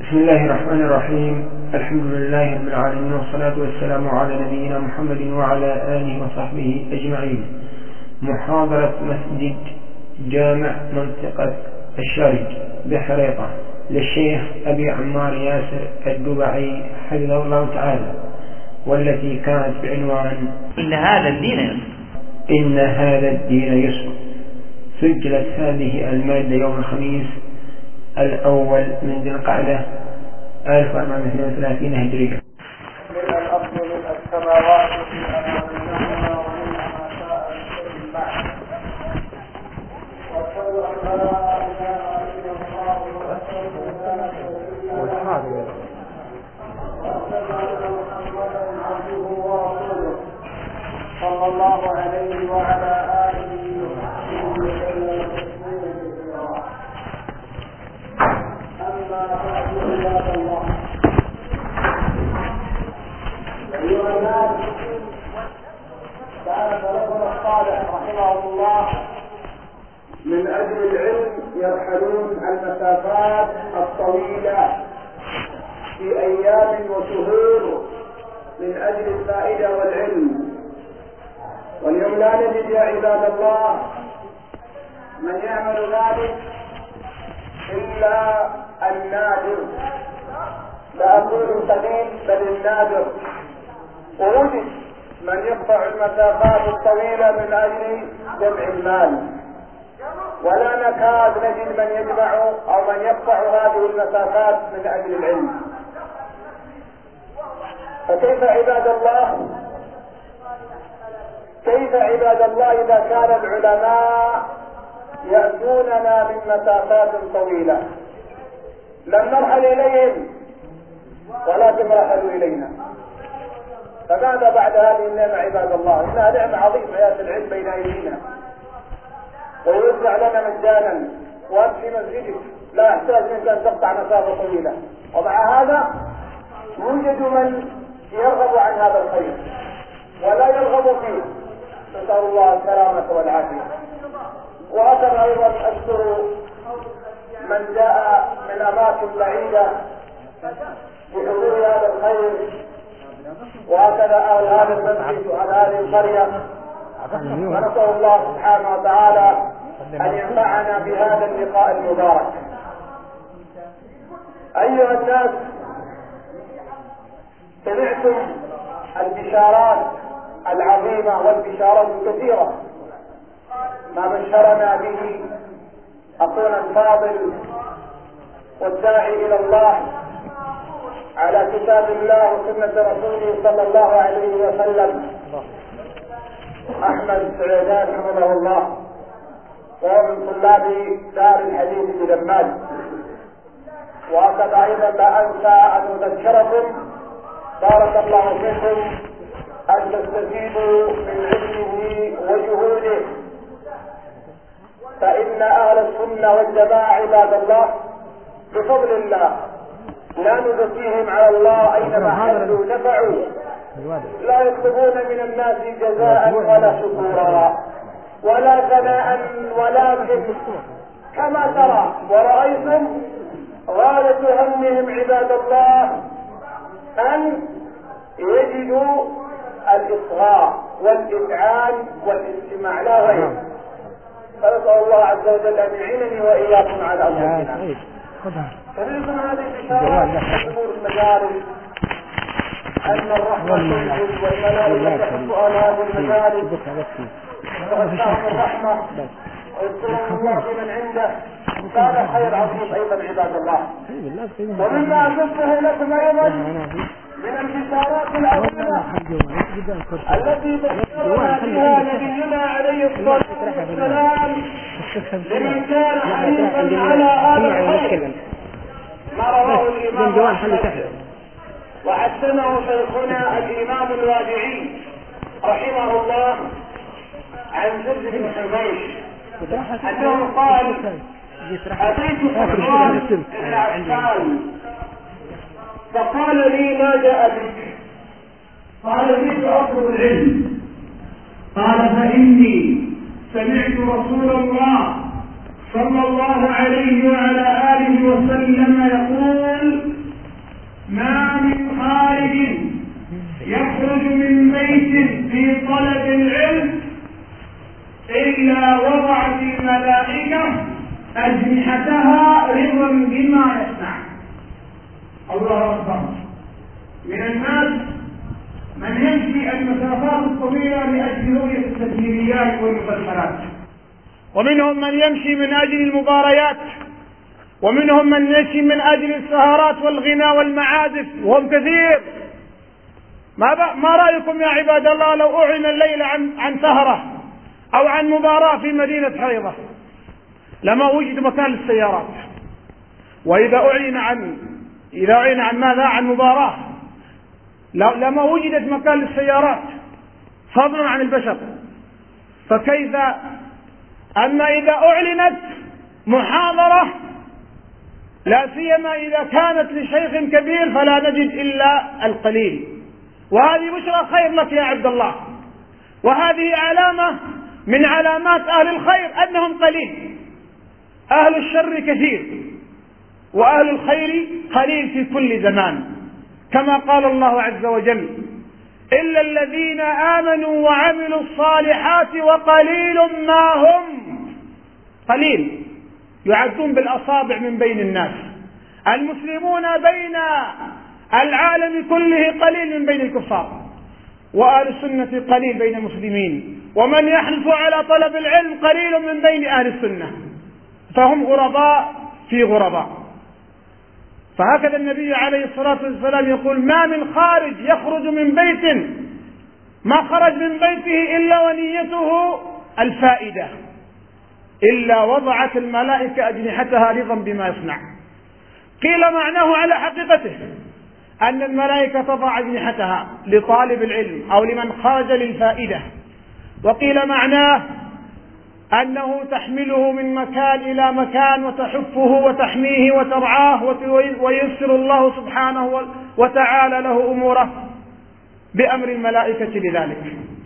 بسم الله الرحمن الرحيم. الحمد لله رب العالمين، والصلاة والسلام على نبينا محمد وعلى آله وصحبه أجمعين. محاضرة مسجد جامع منطقة الشارج بحريطة للشيخ أبي عمار ياسر الدبعي حفظه الله تعالى، والتي كانت بعنوان إن هذا الدين يسر. إن هذا الدين يسر. سجلت هذه المادة يوم الخميس الأول من ذي القعدة 1432 هجرية. من الأرض من السماوات ومنها ومنها ما شاء من بعد. وأشهد أن لا إله إلا الله وأشهد أن محمدا عبده ورسوله صلى الله عليه وعلى آله وصحبه وسلم. أما بعد عباد الله، أيها الناس، كان سلفنا الصالح رحمه الله من أجل العلم يرحلون المسافات الطويلة في أيام وشهور من أجل الفائدة والعلم. واليوم لا نجد يا عباد الله من يعمل ذلك إلا النادر، لا أقول القليل بل النادر. ووجد من يقطع المسافات الطويلة من أجل جمع المال، ولا نكاد نجد من يجمع أو من يقطع هذه المسافات من أجل العلم. فكيف عباد الله، كيف عباد الله إذا كان العلماء يأتوننا من مسافات طويلة؟ لم نرحل إليهم ولكن رحلوا إلينا. فماذا بعد هذه النعمة عباد الله؟ إنها نعمة عظيمة، حياة العلم بين أيدينا ويوزع لنا مجانا، وأنت في مسجدك لا يحتاج منك أن تقطع مسافة طويلة. ومع هذا يوجد من يرغب عن هذا الخير ولا يرغب فيه، نسأل الله السلامة والعافية. وهكذا أيضا أشكر من جاء من أماكن بعيدة بحضور هذا الخير، وهكذا أهل هذا المسجد وأهل هذه القرية. ونسأل الله سبحانه وتعالى أن ينفعنا بهذا اللقاء المبارك. أيها الناس، سمعتم البشارات العظيمة والبشارات الكثيرة ما بشرنا به أخونا الفاضل والداعي إلى الله على كتاب الله وسنة رسوله صلى الله عليه وسلم، أحمد سعيدان حفظه الله، وهو من طلاب دار الحديث بدمام. وهكذا أيضا لا أنسى أن أذكركم بارك الله فيكم أن تستفيدوا من علمه وجهوده، فإن أهل السنة والجماعة عباد الله بفضل الله لا نزكيهم على الله، أينما حلوا نفعوا، لا يطلبون من الناس جزاء ولا شكورا ولا ثناء، ولكن كما ترى ورأيتم غاية همهم عباد الله أن يجدوا الإصغاء والإذعان والاستماع لا غير. فنسأل الله عز وجل أن يعينني وإياكم على أمرنا. فمنكم هذه الإشارات أمور المجالس أن الرحمة تنزل والملائكة تحب على هذه المجالس، وتستعمل الرحمة ويذكرون الله بمن عنده. هذا خير عظيم أيضا عباد الله. ومما أشبه لكم أيضا من البشارات العظيمة التي بشرنا بها نبينا عليه الصلاة والسلام لمن كان حريصا على هذا الخير، ما رواه الإمام أحمد وحسنه شيخنا الإمام الوادعي رحمه الله عن زيد بن حبيش أنه قال: أتيت عثمان بن عفان فقال لي: ما جاء بك؟ قال: جئت أطلب العلم. قال: فإني سمعت رسول الله صلى الله عليه وعلى آله وسلم يقول: وهذه الملائكة أجنحتها رضا بما يصنع. الله أكبر. من الناس من يمشي المسافات الطويلة لأجل رؤية التسجيليات والمسلسلات، ومنهم من يمشي من أجل المباريات، ومنهم من يمشي من أجل السهرات والغناء والمعازف، وهم كثير. ما رأيكم يا عباد الله لو أعلن الليلة عن سهرة أو عن مباراة في مدينة حيضة؟ لما وجد مكان للسيارات. وإذا أعلن عن ماذا؟ عن مباراة، لما وجدت مكان للسيارات فضلا عن البشر، فكيف أما إذا أعلنت محاضرة، لا سيما إذا كانت لشيخ كبير، فلا نجد إلا القليل. وهذه بشرى خير لك يا عبد الله، وهذه علامة من علامات أهل الخير أنهم قليل. أهل الشر كثير، وأهل الخير قليل في كل زمان، كما قال الله عز وجل: إلا الذين آمنوا وعملوا الصالحات وقليل ما هم. قليل، يعدون بالأصابع من بين الناس. المسلمون بين العالم كله قليل من بين الكفار، وأهل السنة قليل بين المسلمين، ومن يحلف على طلب العلم قليل من بين أهل السنة، فهم غرباء في غرباء. فهكذا النبي عليه الصلاة والسلام يقول: ما من خارج يخرج من بيت ما خرج من بيته إلا ونيته الفائدة، إلا وضعت الملائكة أجنحتها رضا بما يصنع. قيل معناه على حقيقته أن الملائكة تضع أجنحتها لطالب العلم أو لمن خرج للفائدة، وقيل معناه أنه تحمله من مكان إلى مكان وتحفه وتحميه وترعاه، وييسر الله سبحانه وتعالى له أموره بأمر الملائكة لذلك.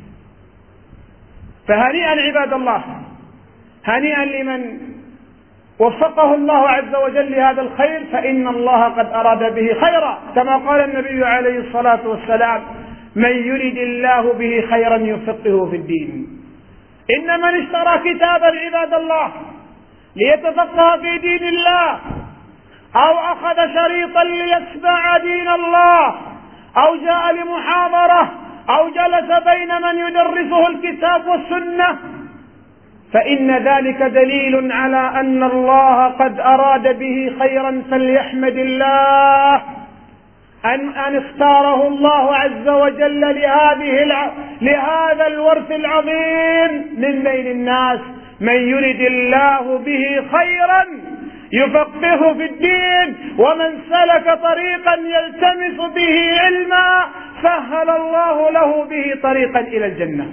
فهنيئا عباد الله، هنيئا لمن وفقه الله عز وجل لهذا الخير، فإن الله قد أراد به خيرا، كما قال النبي عليه الصلاة والسلام: من يرد الله به خيرا يفقهه في الدين. إن من اشترى كتابا عباد الله ليتفقه في دين الله، أو أخذ شريطا ليتبع دين الله، أو جاء لمحاضرة، أو جلس بين من يدرسه الكتاب والسنة، فإن ذلك دليل على أن الله قد أراد به خيرا، فليحمد الله أن اختاره الله عز وجل لهذا الورث العظيم من بين الناس. من يرد الله به خيرا يفقهه في الدين، ومن سلك طريقا يلتمس به علما سهل الله له به طريقا إلى الجنة.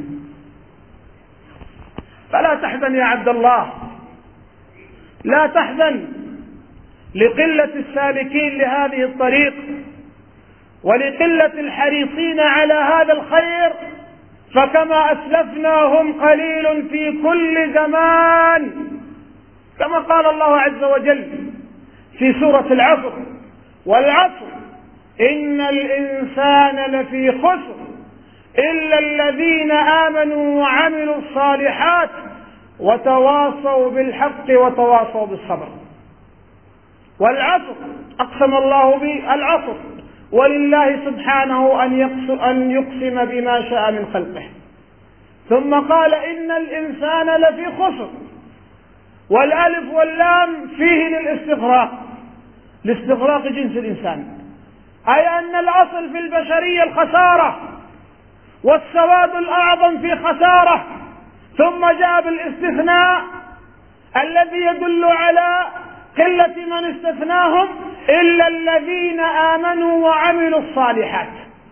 فلا تحزن يا عبد الله، لا تحزن لقلة السالكين لهذه الطريق ولقلة الحريصين على هذا الخير، فكما أسلفنا هم قليل في كل زمان، كما قال الله عز وجل في سورة العصر: والعصر إن الإنسان لفي خسر إلا الذين آمنوا وعملوا الصالحات وتواصوا بالحق وتواصوا بالصبر. والعصر أقسم الله بالعصر، ولله سبحانه أن يقسم بما شاء من خلقه. ثم قال: إن الإنسان لفي خسر، والألف واللام فيه لاستغراق جنس الإنسان، أي أن الأصل في البشرية الخسارة، والسواد الأعظم في خسارة، ثم جاء بالاستثناء الذي يدل على قلة من استثناهم: إلا الذين آمنوا وعملوا الصالحات.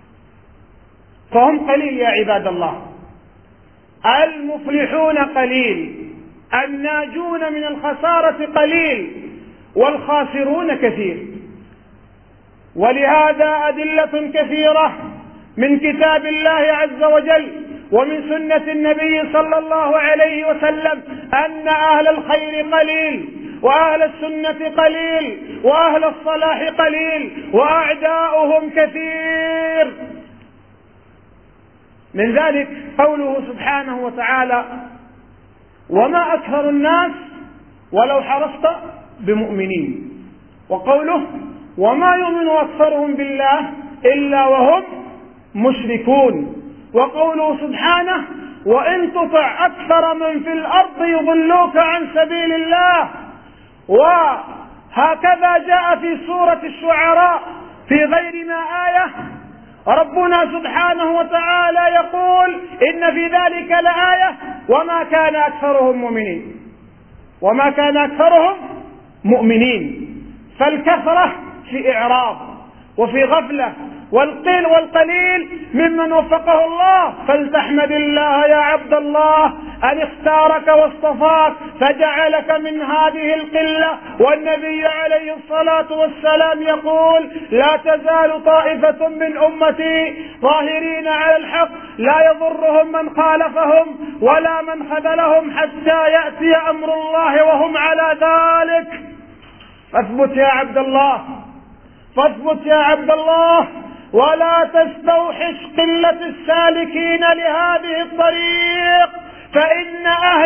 فهم قليل يا عباد الله، المفلحون قليل، الناجون من الخسارة قليل، والخاسرون كثير. ولهذا أدلة كثيرة من كتاب الله عز وجل ومن سنة النبي صلى الله عليه وسلم أن أهل الخير قليل، وأهل السنة قليل، وأهل الصلاح قليل، وأعداؤهم كثير. من ذلك قوله سبحانه وتعالى: وما أكثر الناس ولو حرصت بمؤمنين. وقوله وما يؤمن أكثرهم بالله إلا وهم مشركون. وقوله سبحانه وإن تطع أكثر من في الأرض يضلوك عن سبيل الله. وهكذا جاء في سورة الشعراء في غير ما آية ربنا سبحانه وتعالى يقول إن في ذلك لآية وما كان أكثرهم مؤمنين، وما كان أكثرهم مؤمنين. فالكثرة في إعراض وفي غفلة، والقليل ممن وفقه الله. فلتحمد الله يا عبد الله أن اختارك واصطفاك فجعلك من هذه القلة. والنبي عليه الصلاة والسلام يقول لا تزال طائفة من أمتي ظاهرين على الحق لا يضرهم من خالفهم ولا من خذلهم حتى يأتي أمر الله وهم على ذلك. فاثبت يا عبد الله، فاثبت يا عبد الله، ولا تستوحش قلة السالكين لهذه الطريق، فإن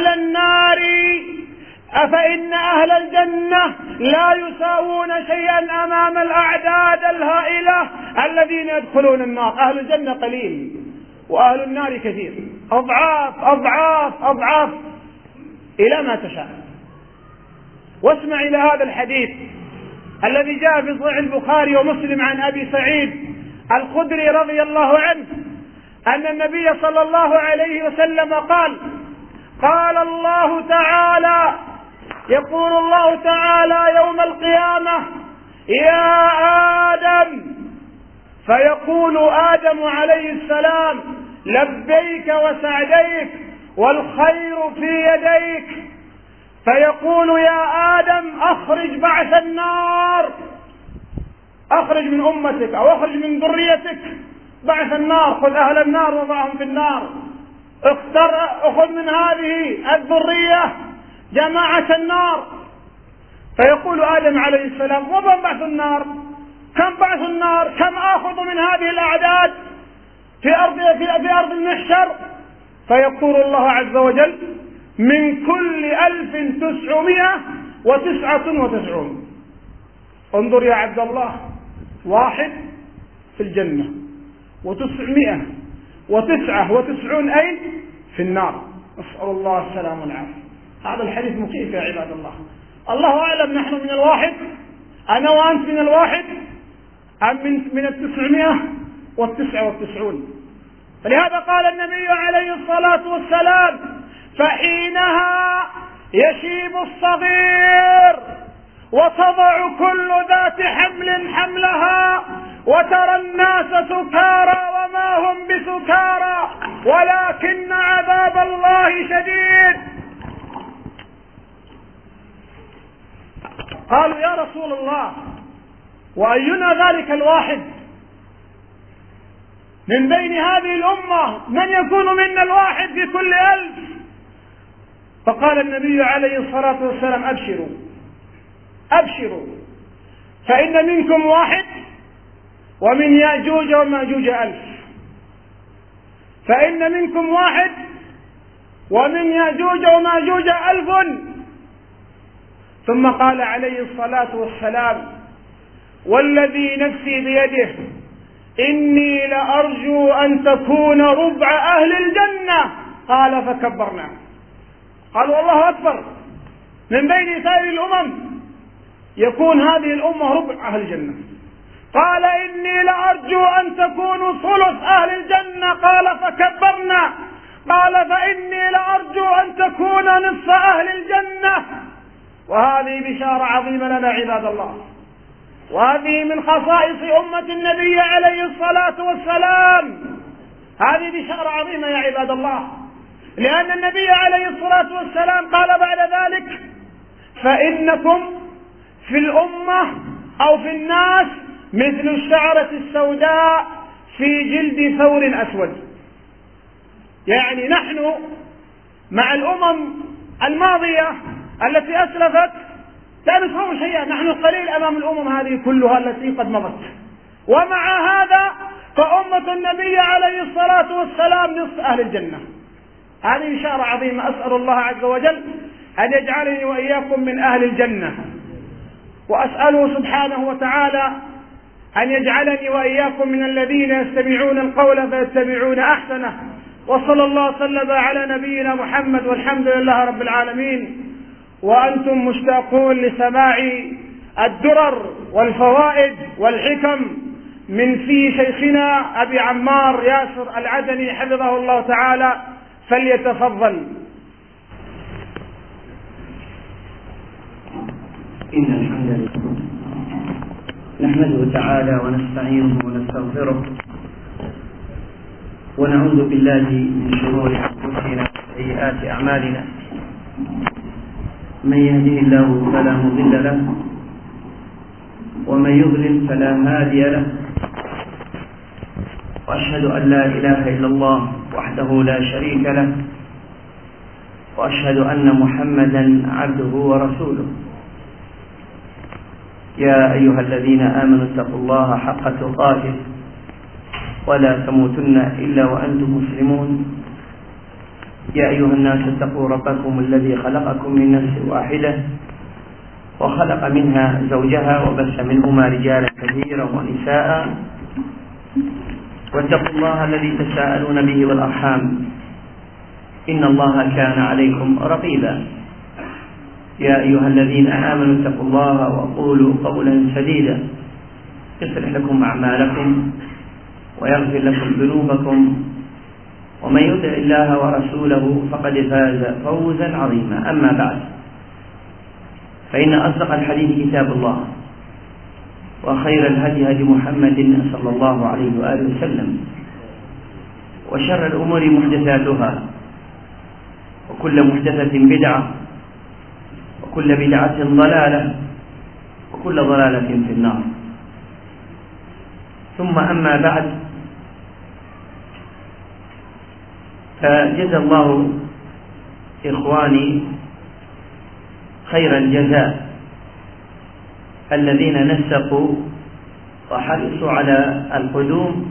أهل الجنة لا يساوون شيئا أمام الأعداد الهائلة الذين يدخلون النار. أهل الجنة قليل وأهل النار كثير، أضعاف أضعاف أضعاف إلى ما تشاء. واسمع إلى هذا الحديث الذي جاء في صحيح البخاري ومسلم عن أبي سعيد الخدري رضي الله عنه أن النبي صلى الله عليه وسلم قال الله تعالى، يقول الله تعالى يوم القيامة يا آدم، فيقول آدم عليه السلام لبيك وسعديك والخير في يديك، فيقول يا آدم أخرج بعث النار، أخرج من أمتك أو أخرج من ذريتك بعث النار، خذ أهل النار وضعهم في النار، أخذ من هذه الذرية جماعة النار. فيقول آدم عليه السلام ومن بعث النار؟ كم بعث النار؟ كم آخذ من هذه الأعداد في أرض المحشر؟ فيقول الله عز وجل من كل 1999. انظر يا عبد الله، 1 في الجنة و999 أين؟ في النار. نسأل الله السلام والعافية. هذا الحديث مخيف يا عباد الله. الله أعلم نحن من 1 أنا وأنت من 1 أم من 999. فلهذا قال النبي عليه الصلاة والسلام فحينها يشيب الصغير وتضع كل ذات حمل حملها وترى الناس سكارى وما هم بسكارى ولكن عذاب الله شديد. قالوا يا رسول الله وأينا ذلك 1 من بين هذه الأمة؟ من يكون منا 1 في كل 1000؟ فقال النبي عليه الصلاة والسلام أبشروا فإن منكم 1 ومن يأجوج ومأجوج 1000. فإن منكم 1 ومن يأجوج ومأجوج 1000. ثم قال عليه الصلاة والسلام والذي نفسي بيده إني لأرجو أن تكون ربع أهل الجنة. قال فكبرنا. قالوا الله أكبر، من بين سائر الأمم يكون هذه الأمة ربع أهل الجنة. قال إني لأرجو أن تكونوا ثلث أهل الجنة. قال فكبرنا. قال فإني لأرجو أن تكون نصف أهل الجنة. وهذه بشارة عظيمة لنا عباد الله، وهذه من خصائص أمة النبي عليه الصلاة والسلام. هذه بشارة عظيمة يا عباد الله، لأن النبي عليه الصلاة والسلام قال بعد ذلك فإنكم في الأمة أو في الناس مثل الشعرة السوداء في جلد ثور أسود. يعني نحن مع الأمم الماضية التي أسلفت لا نسمع شيئا، نحن قليل أمام الأمم هذه كلها التي قد مضت. ومع هذا فأمة النبي عليه الصلاة والسلام نصف أهل الجنة. هذه إشارة عظيمة. أسأل الله عز وجل أن يجعلني وإياكم من أهل الجنة، وأسأله سبحانه وتعالى أن يجعلني وإياكم من الذين يستمعون القول فيتبعون أحسنه. وصلى الله وسلم على نبينا محمد، والحمد لله رب العالمين. وأنتم مشتاقون لسماع الدرر والفوائد والحكم من في شيخنا أبي عمار ياسر العدني حفظه الله تعالى، فليتفضل. إن الحمد لله نحمده تعالى ونستعينه ونستغفره، ونعوذ بالله من شرور أنفسنا وسيئات أعمالنا. من يهده الله فلا مضل له، ومن يضلل فلا هادي له. وأشهد أن لا إله إلا الله وحده لا شريك له، وأشهد أن محمدا عبده ورسوله. يا أيها الذين آمنوا اتقوا الله حق تقاته ولا تموتن إلا وأنتم مسلمون. يا أيها الناس اتقوا ربكم الذي خلقكم من نفس واحدة وخلق منها زوجها وبث منهما رجالا كثيرا ونساء، واتقوا الله الذي تساءلون به والأرحام إن الله كان عليكم رقيبا. يا أيها الذين آمنوا اتقوا الله وقولوا قولا سديدا يصلح لكم أعمالكم ويغفر لكم ذنوبكم، ومن يطع الله ورسوله فقد فاز فوزا عظيما. أما بعد، فإن أصدق الحديث كتاب الله، وخير الهدي هدي محمد صلى الله عليه وآله وسلم، وشر الأمور محدثاتها، وكل محدثة بدعة، وكل بدعة ضلالة، وكل ضلالة في النار. ثم أما بعد، فجزى الله إخواني خير الجزاء الذين نسقوا وحرصوا على القدوم،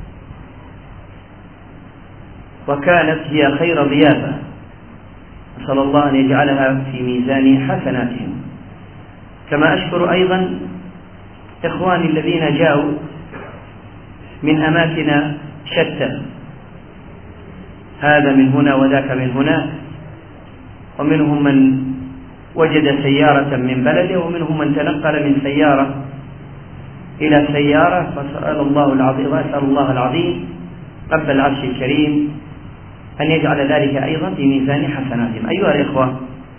وكانت هي خير ضيافة. أسأل الله أن يجعلها في ميزان حسناتهم. كما أشكر أيضا إخواني الذين جاءوا من أماكن شتى، هذا من هنا وذاك من هناك، ومنهم من وجد سيارة من بلده، ومنهم من تنقل من سيارة إلى سيارة. فأسأل الله العظيم رب العرش الكريم أن يجعل ذلك أيضا في ميزان حسناتهم. أيها الإخوة،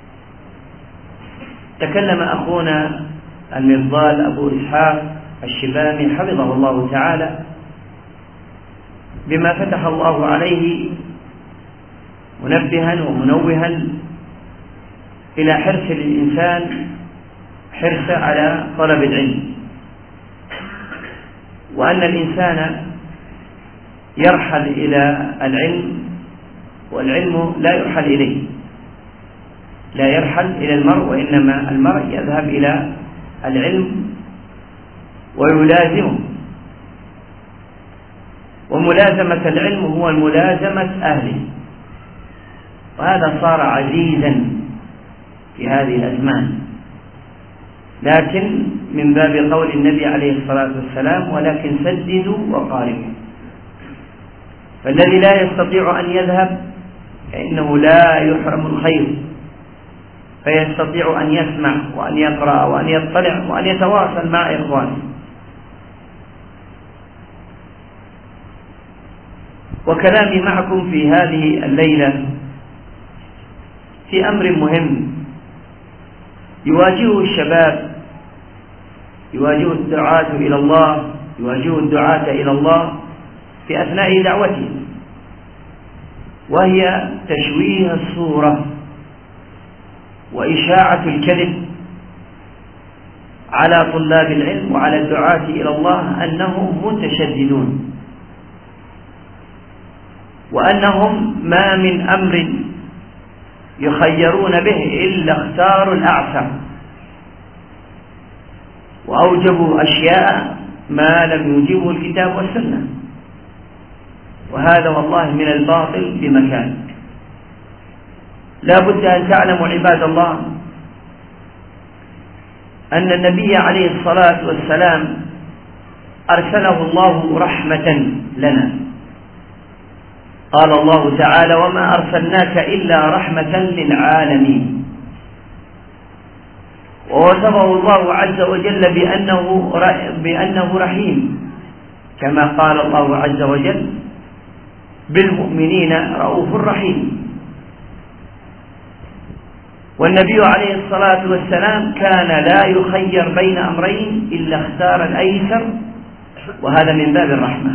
تكلم أخونا المفضال أبو إسحاق الشبامي حفظه الله تعالى بما فتح الله عليه، منبها ومنوها إلى حرص الإنسان على طلب العلم، وأن الإنسان يرحل إلى العلم، والعلم لا يرحل إليه، لا يرحل إلى المرء، وإنما المرء يذهب إلى العلم ويلازمه. وملازمة العلم هو ملازمة أهله، وهذا صار عزيزا في هذه الأزمان. لكن من باب قول النبي عليه الصلاة والسلام: ولكن سددوا وقاربوا. فالذي لا يستطيع أن يذهب فإنه لا يحرم الخير، فيستطيع أن يسمع وأن يقرأ وأن يطلع وأن يتواصل مع إخوانه. وكلامي معكم في هذه الليلة في أمر مهم يواجهه الشباب، يواجهه الدعاة إلى الله، يواجهه الدعاة إلى الله في أثناء دعوتهم، وهي تشويه الصورة وإشاعة الكذب على طلاب العلم وعلى الدعاة إلى الله أنهم متشددون، وأنهم ما من أمر يخيرون به إلا اختاروا الأعسر، وأوجبوا أشياء ما لم يوجبه الكتاب والسنة، وهذا والله من الباطل بمكان. لا بد أن تعلموا عباد الله أن النبي عليه الصلاة والسلام أرسله الله رحمة لنا. قال الله تعالى: وما أرسلناك إلا رحمة للعالمين. ووصفه الله عز وجل بأنه رحيم، كما قال الله عز وجل: بالمؤمنين رؤوف رحيم. والنبي عليه الصلاة والسلام كان لا يخير بين أمرين إلا اختار الأيسر، وهذا من باب الرحمة.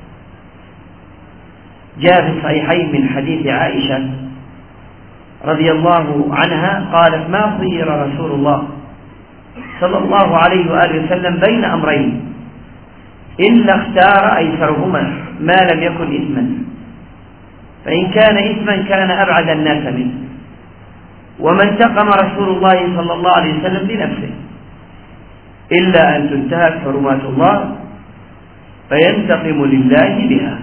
جاء في الصحيحين من حديث عائشة رضي الله عنها قالت: ما خير رسول الله صلى الله عليه وآله وسلم بين أمرين إلا اختار أيسرهما ما لم يكن إثما، فإن كان إثما كان أبعد الناس منه. وما انتقم رسول الله صلى الله عليه وسلم بنفسه إلا أن تنتهك حرمات الله فينتقم لله بها.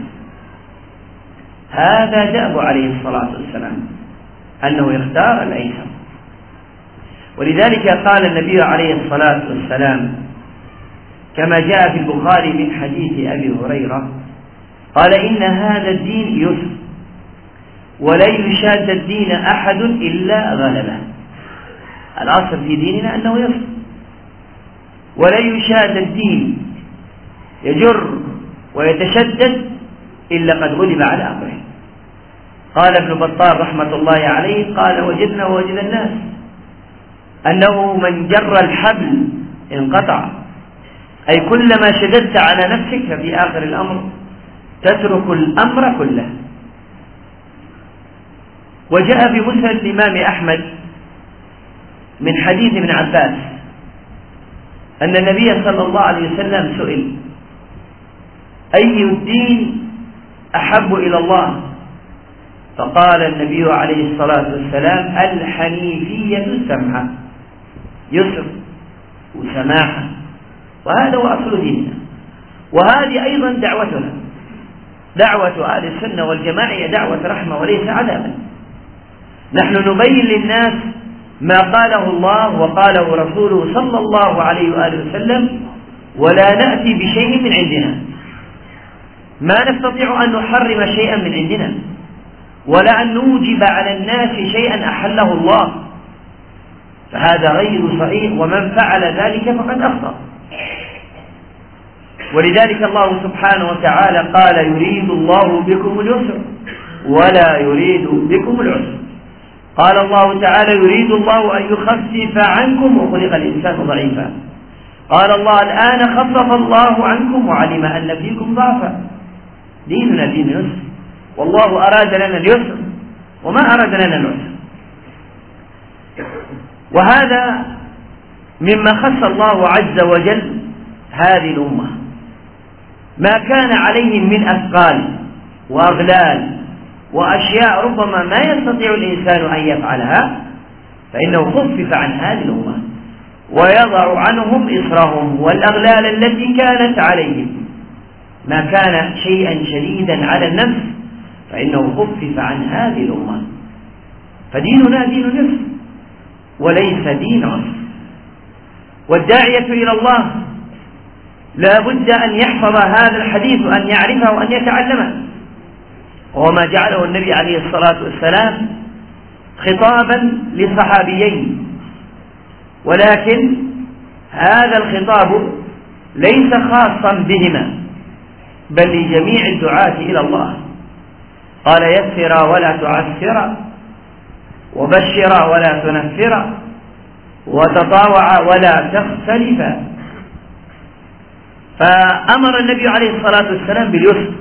هذا دأب عليه الصلاة والسلام، أنه يختار الأيسر. ولذلك قال النبي عليه الصلاة والسلام كما جاء في البخاري من حديث أبي هريرة قال: إن هذا الدين يسر ولن يشاد الدين أحد إلا غلبه. الأصل في ديننا أنه يسر، ولن يشاد الدين يجر ويتشدد إلا قد غلب على أمره. قال ابن بطال رحمة الله عليه: قال: وجدنا ووجد الناس أنه من جر الحبل انقطع، أي كلما شددت على نفسك ففي آخر الأمر تترك الأمر كله. وجاء في مسند الإمام أحمد من حديث ابن عباس أن النبي صلى الله عليه وسلم سئل: أي الدين أحب إلى الله؟ فقال النبي عليه الصلاة والسلام: الحنيفية السمحة، يسر وسماحة، وهذا هو أصل ديننا. وهذه أيضا دعوتنا، دعوة أهل السنة والجماعة هي دعوة رحمة وليس عذابا. نحن نبين للناس ما قاله الله وقاله رسوله صلى الله عليه وآله وسلم، ولا نأتي بشيء من عندنا. ما نستطيع أن نحرم شيئا من عندنا، ولا أن نوجب على الناس شيئا أحله الله، فهذا غير صحيح، ومن فعل ذلك فقد أخطأ. ولذلك الله سبحانه وتعالى قال: يريد الله بكم اليسر ولا يريد بكم العسر. قال الله تعالى: يريد الله أن يخفف عنكم وخلق الإنسان ضعيفا. قال الله: الآن خفف الله عنكم وعلم أن فيكم ضعفا. ديننا دين يسر، والله أراد لنا اليسر وما أراد لنا العسر. وهذا مما خص الله عز وجل هذه الأمة. ما كان عليهم من أثقال وأغلال وأشياء ربما ما يستطيع الإنسان أن يفعلها، فإنه خفف عن هذه الأمة ويضع عنهم إصرهم والأغلال التي كانت عليهم. ما كان شيئا شديدا على النفس فإنه خفف عن هذه الأمة. فديننا دين يسر وليس دين عسر. والداعية إلى الله لا بد أن يحفظ هذا الحديث وأن يعرفه وأن يتعلمه. وما جعله النبي عليه الصلاة والسلام خطابا لصحابيين، ولكن هذا الخطاب ليس خاصا بهما بل لجميع الدعاة إلى الله. قال: يسر ولا تعسر، وبشر ولا تنفر، وتطاوع ولا تختلف. فأمر النبي عليه الصلاة والسلام باليسر،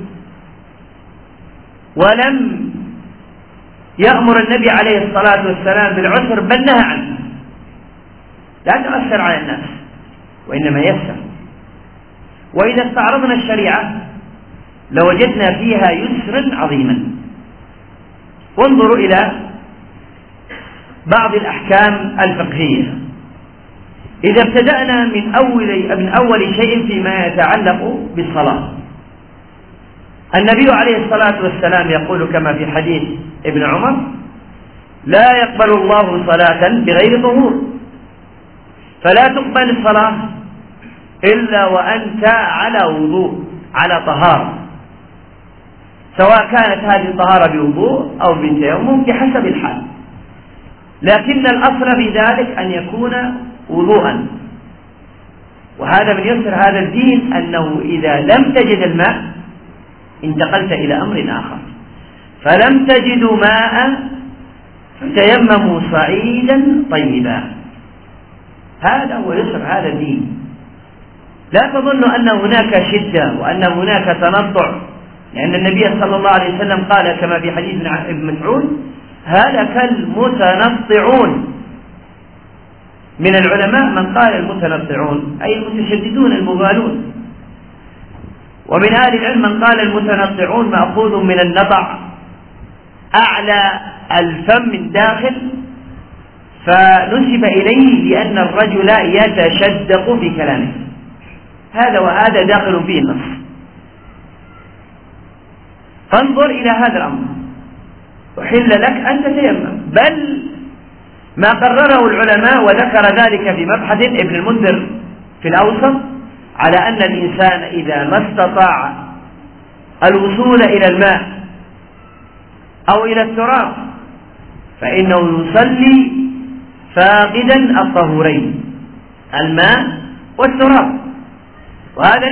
ولم يأمر النبي عليه الصلاة والسلام بالعسر بل نهى عنه. لا تؤثر على الناس وإنما يسر. وإذا استعرضنا الشريعة لوجدنا فيها يسرا عظيما. وانظروا إلى بعض الأحكام الفقهية. إذا ابتدأنا من أول شيء فيما يتعلق بالصلاة، النبي عليه الصلاة والسلام يقول كما في حديث ابن عمر: لا يقبل الله صلاة بغير طهور، فلا تقبل الصلاة إلا وأنت على وضوء، على طهارة، سواء كانت هذه الطهارة بوضوء أو بتيمم بحسب الحال، لكن الأصل في ذلك أن يكون وضوءا. وهذا من يسر هذا الدين أنه إذا لم تجد الماء انتقلت إلى أمر آخر، فلم تجدوا ماء فتيمموا صعيدا طيبا. هذا هو يسر هذا الدين. لا تظن أن هناك شدة وأن هناك تنطع، لأن النبي صلى الله عليه وسلم قال كما في حديث ابن مسعود: هلك المتنطعون. من العلماء من قال المتنطعون أي المتشددون المبالون، ومن أهل العلم من قال المتنطعون مأخوذ من النطع، أعلى الفم من داخل، فنسب إليه لأن الرجل يتشدق في كلامه. وهذا داخل فيه النص. فانظر إلى هذا الأمر، أحل لك أن تتيمم، بل ما قرره العلماء وذكر ذلك في مبحث ابن المنذر في الأوسط على أن الإنسان إذا ما استطاع الوصول إلى الماء أو إلى التراب فإنه يصلي فاقدا الطهورين، الماء والتراب. وهذا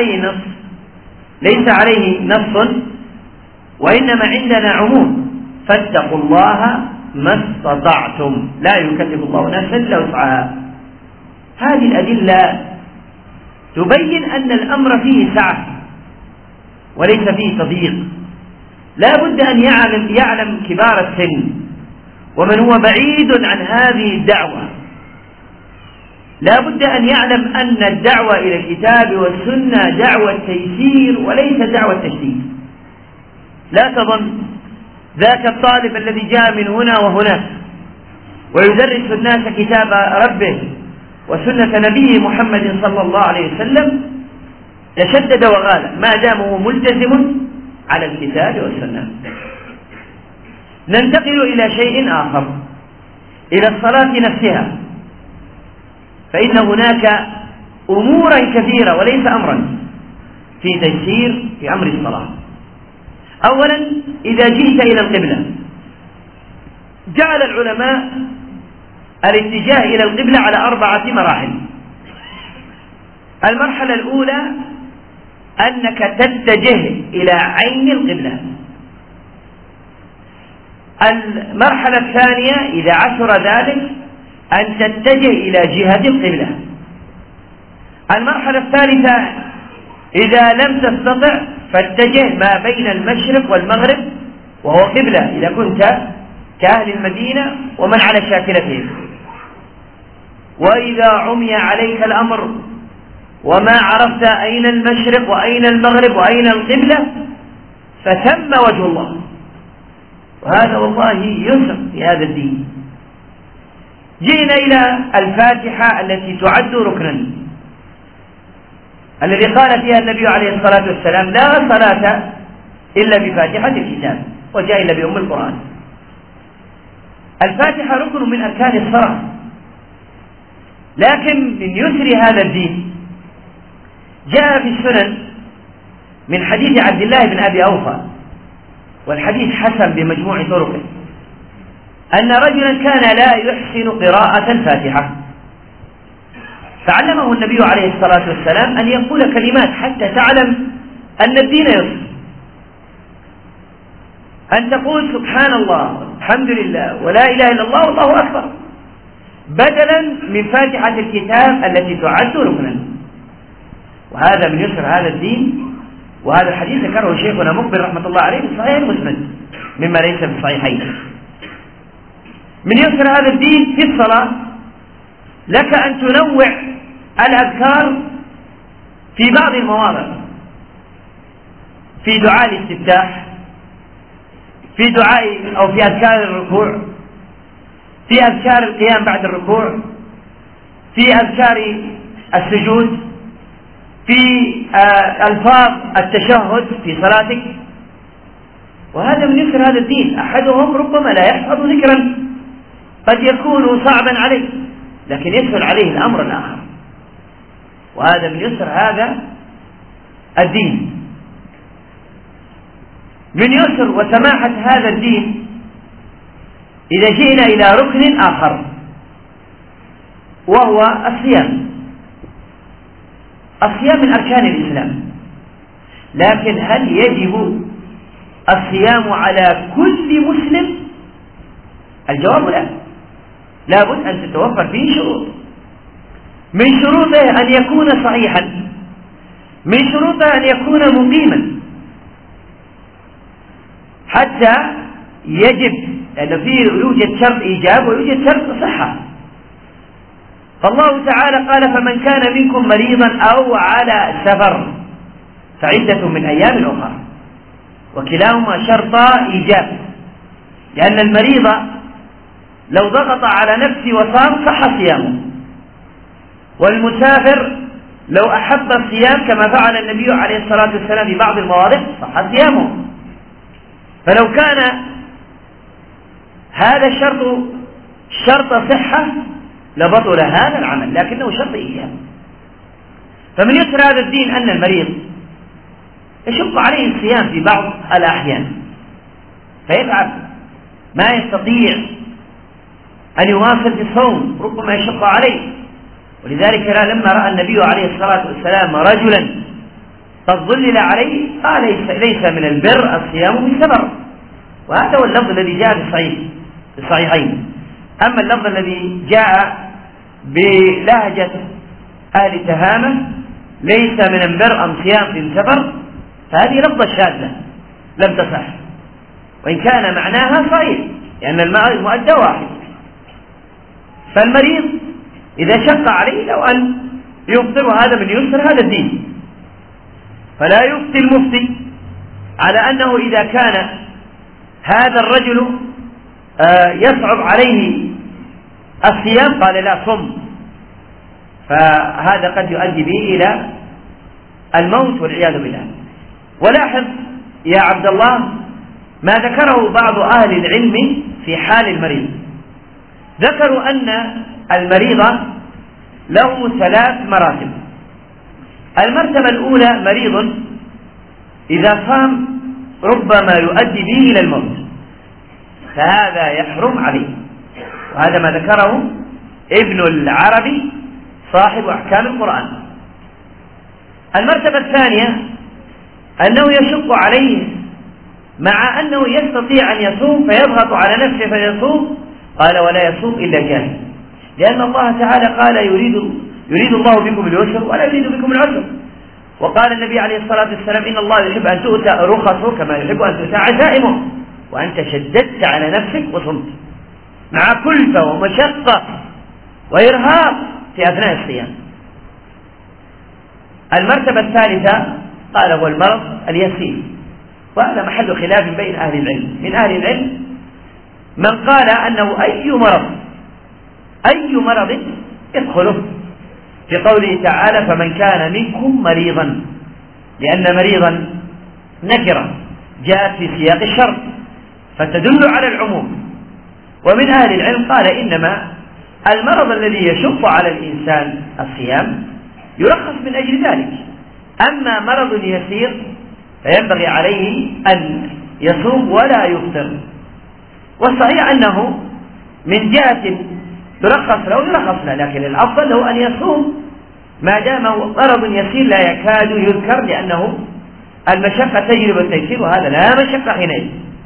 ليس عليه نص، وإنما عندنا عموم: فاتقوا الله ما استطعتم، لا يكلف الله نفسا إلا وسعها. هذه الأدلة تبين أن الأمر فيه سعة وليس فيه تضييق. لا بد أن يعلم كبار السن ومن هو بعيد عن هذه الدعوة، لا بد أن يعلم أن الدعوة إلى الكتاب والسنة دعوة تيسير وليس دعوة تشديد. لا تظن ذاك الطالب الذي جاء من هنا وهناك ويدرس الناس كتاب ربه وسنة نبيه محمد صلى الله عليه وسلم تشدد وغالى ما دام هو ملتزم على الكتاب والسنة. ننتقل إلى شيء آخر، إلى الصلاة نفسها، فإن هناك أمورا كثيرة وليس أمرا في تيسير في أمر الصلاة. أولا، إذا جئت إلى القبلة جعل العلماء الاتجاه إلى القبلة على 4 مراحل. المرحلة الأولى أنك تتجه إلى عين القبلة. المرحلة الثانية إذا عثر ذلك أن تتجه إلى جهة القبلة. المرحلة الثالثة إذا لم تستطع فاتجه ما بين المشرق والمغرب وهو قبلة إذا كنت كأهل المدينة ومن على شاكلتهم. وإذا عمي عليك الأمر وما عرفت أين المشرق وأين المغرب وأين القبلة فثم وجه الله. وهذا والله يسر في هذا الدين. جئنا إلى الفاتحة التي تعد ركنا، الذي قال فيها النبي عليه الصلاة والسلام: لا صلاة إلا بفاتحة الكتاب، وجاء إلا بأم القرآن. الفاتحة ركن من أركان الصلاة، لكن من يسر هذا الدين جاء في السنن من حديث عبد الله بن أبي أوفى، والحديث حسن بمجموع طرقه، أن رجلا كان لا يحسن قراءة الفاتحة، فعلمه النبي عليه الصلاة والسلام أن يقول كلمات حتى تعلم أن الدين يسر، أن تقول سبحان الله الحمد لله ولا إله إلا الله والله أكبر، بدلا من فاتحة الكتاب التي تعد ركنا. وهذا من يسر هذا الدين. وهذا الحديث ذكره شيخنا مقبل رحمة الله عليه في صحيح المسند مما ليس في الصحيحين. من يسر هذا الدين في الصلاة لك أن تنوع الأذكار في بعض المواضع، في دعاء الاستفتاح، في دعاء أو في أذكار الركوع، في أذكار القيام بعد الركوع، في أذكار السجود، في ألفاظ التشهد في صلاتك. وهذا من يسر هذا الدين. أحدهم ربما لا يحفظ ذكرا قد يكون صعبا عليه لكن يسهل عليه الأمر الآخر، وهذا من يسر هذا الدين. من يسر وسماحة هذا الدين إذا جئنا إلى ركن آخر وهو الصيام. الصيام من أركان الإسلام، لكن هل يجب الصيام على كل مسلم؟ الجواب لا، لابد أن تتوفر فيه شروط. من شروطه أن يكون صحيحا، من شروطه أن يكون مقيما، حتى يجب أن فيه يوجد شرط إيجاب ويوجد شرط صحة. فالله تعالى قال فمن كان منكم مريضا أو على سفر فعدة من أيام أخرى، وكلاهما شرطا إيجاب، لأن المريض لو ضغط على نفسه وصام صح صيامه، والمسافر لو أحب الصيام كما فعل النبي عليه الصلاة والسلام في بعض المواضع صح صيامه. فلو كان هذا الشرط شرط صحة لبطل هذا العمل، لكنه شرط إيجاب. فمن يسر هذا الدين أن المريض يشق عليه الصيام في بعض الأحيان فيتعب ما يستطيع أن يواصل في الصوم، ربما يشق عليه. ولذلك لما رأى النبي عليه الصلاة والسلام رجلا قد ظلل عليه قال ليس من البر الصيام في سفر، وهذا هو اللفظ الذي جاء في الصحيحين. أما اللفظ الذي جاء بلهجة أهل تهامة ليس من البر أم صيام في سفر، فهذه لفظة شاذة لم تصح، وإن كان معناها صحيح لأن المؤدى واحد. فالمريض إذا شق عليه لو أن يفطر، هذا من يسر هذا الدين. فلا يفتي المفتي على أنه إذا كان هذا الرجل يصعب عليه الصيام قال لا صم، فهذا قد يؤدي به إلى الموت والعياذ بالله. ولاحظ يا عبد الله ما ذكره بعض أهل العلم في حال المريض. ذكروا أن المريض له 3 مراتب. المرتبة الأولى مريض إذا صام ربما يؤدي به إلى الموت، فهذا يحرم عليه، وهذا ما ذكره ابن العربي صاحب أحكام القرآن. المرتبة الثانية أنه يشق عليه مع أنه يستطيع أن يصوم فيضغط على نفسه فيصوم، قال ولا يصوم إلا جاهل، لأن الله تعالى قال يريد الله بكم اليسر ولا يريد بكم العسر. وقال النبي عليه الصلاة والسلام إن الله يحب أن تؤتى رخصه كما يحب أن تؤتى عزائمه، وأنت شددت على نفسك وصمت مع كلفة ومشقة وإرهاق في أثناء الصيام. المرتبة الثالثة قال هو المرض اليسير، وهذا محل خلاف بين أهل العلم. من أهل العلم من قال أنه أي مرض يدخله في قوله تعالى فمن كان منكم مريضا، لأن مريضا نكرة جاءت في سياق الشرط فتدل على العموم. ومن أهل العلم قال إنما المرض الذي يشق على الإنسان الصيام يرخص من أجل ذلك، أما مرض يسير فينبغي عليه أن يصوم ولا يفطر. والصحيح أنه من جهة يرخص له، لكن الأفضل له أن يصوم ما دام مرض يسير لا يكاد يذكر، لأنه المشقة تجلب التيسير، وهذا لا مشقة حينئذ.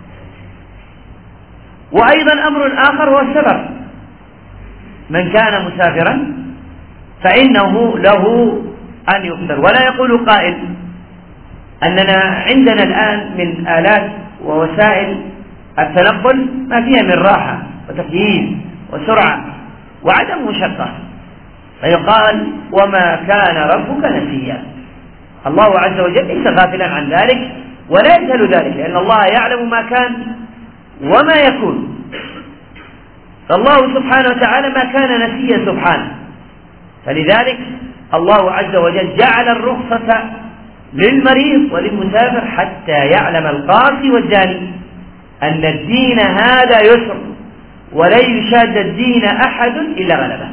وأيضا أمر آخر هو السفر. من كان مسافرا فإنه له أن يفطر. ولا يقول قائل أننا عندنا الآن من آلات ووسائل التنقل ما فيها من راحة وتقييد وسرعة وعدم مشقة، فيقال وما كان ربك نسيا. الله عز وجل ليس غافلا عن ذلك ولا يجهل ذلك، لأن الله يعلم ما كان وما يكون. فالله سبحانه وتعالى ما كان نسيا سبحانه، فلذلك الله عز وجل جعل الرخصة للمريض وللمسافر حتى يعلم القاصي والجاني أن الدين هذا يسر، ولن يشاد الدين أحد إلا غلبه.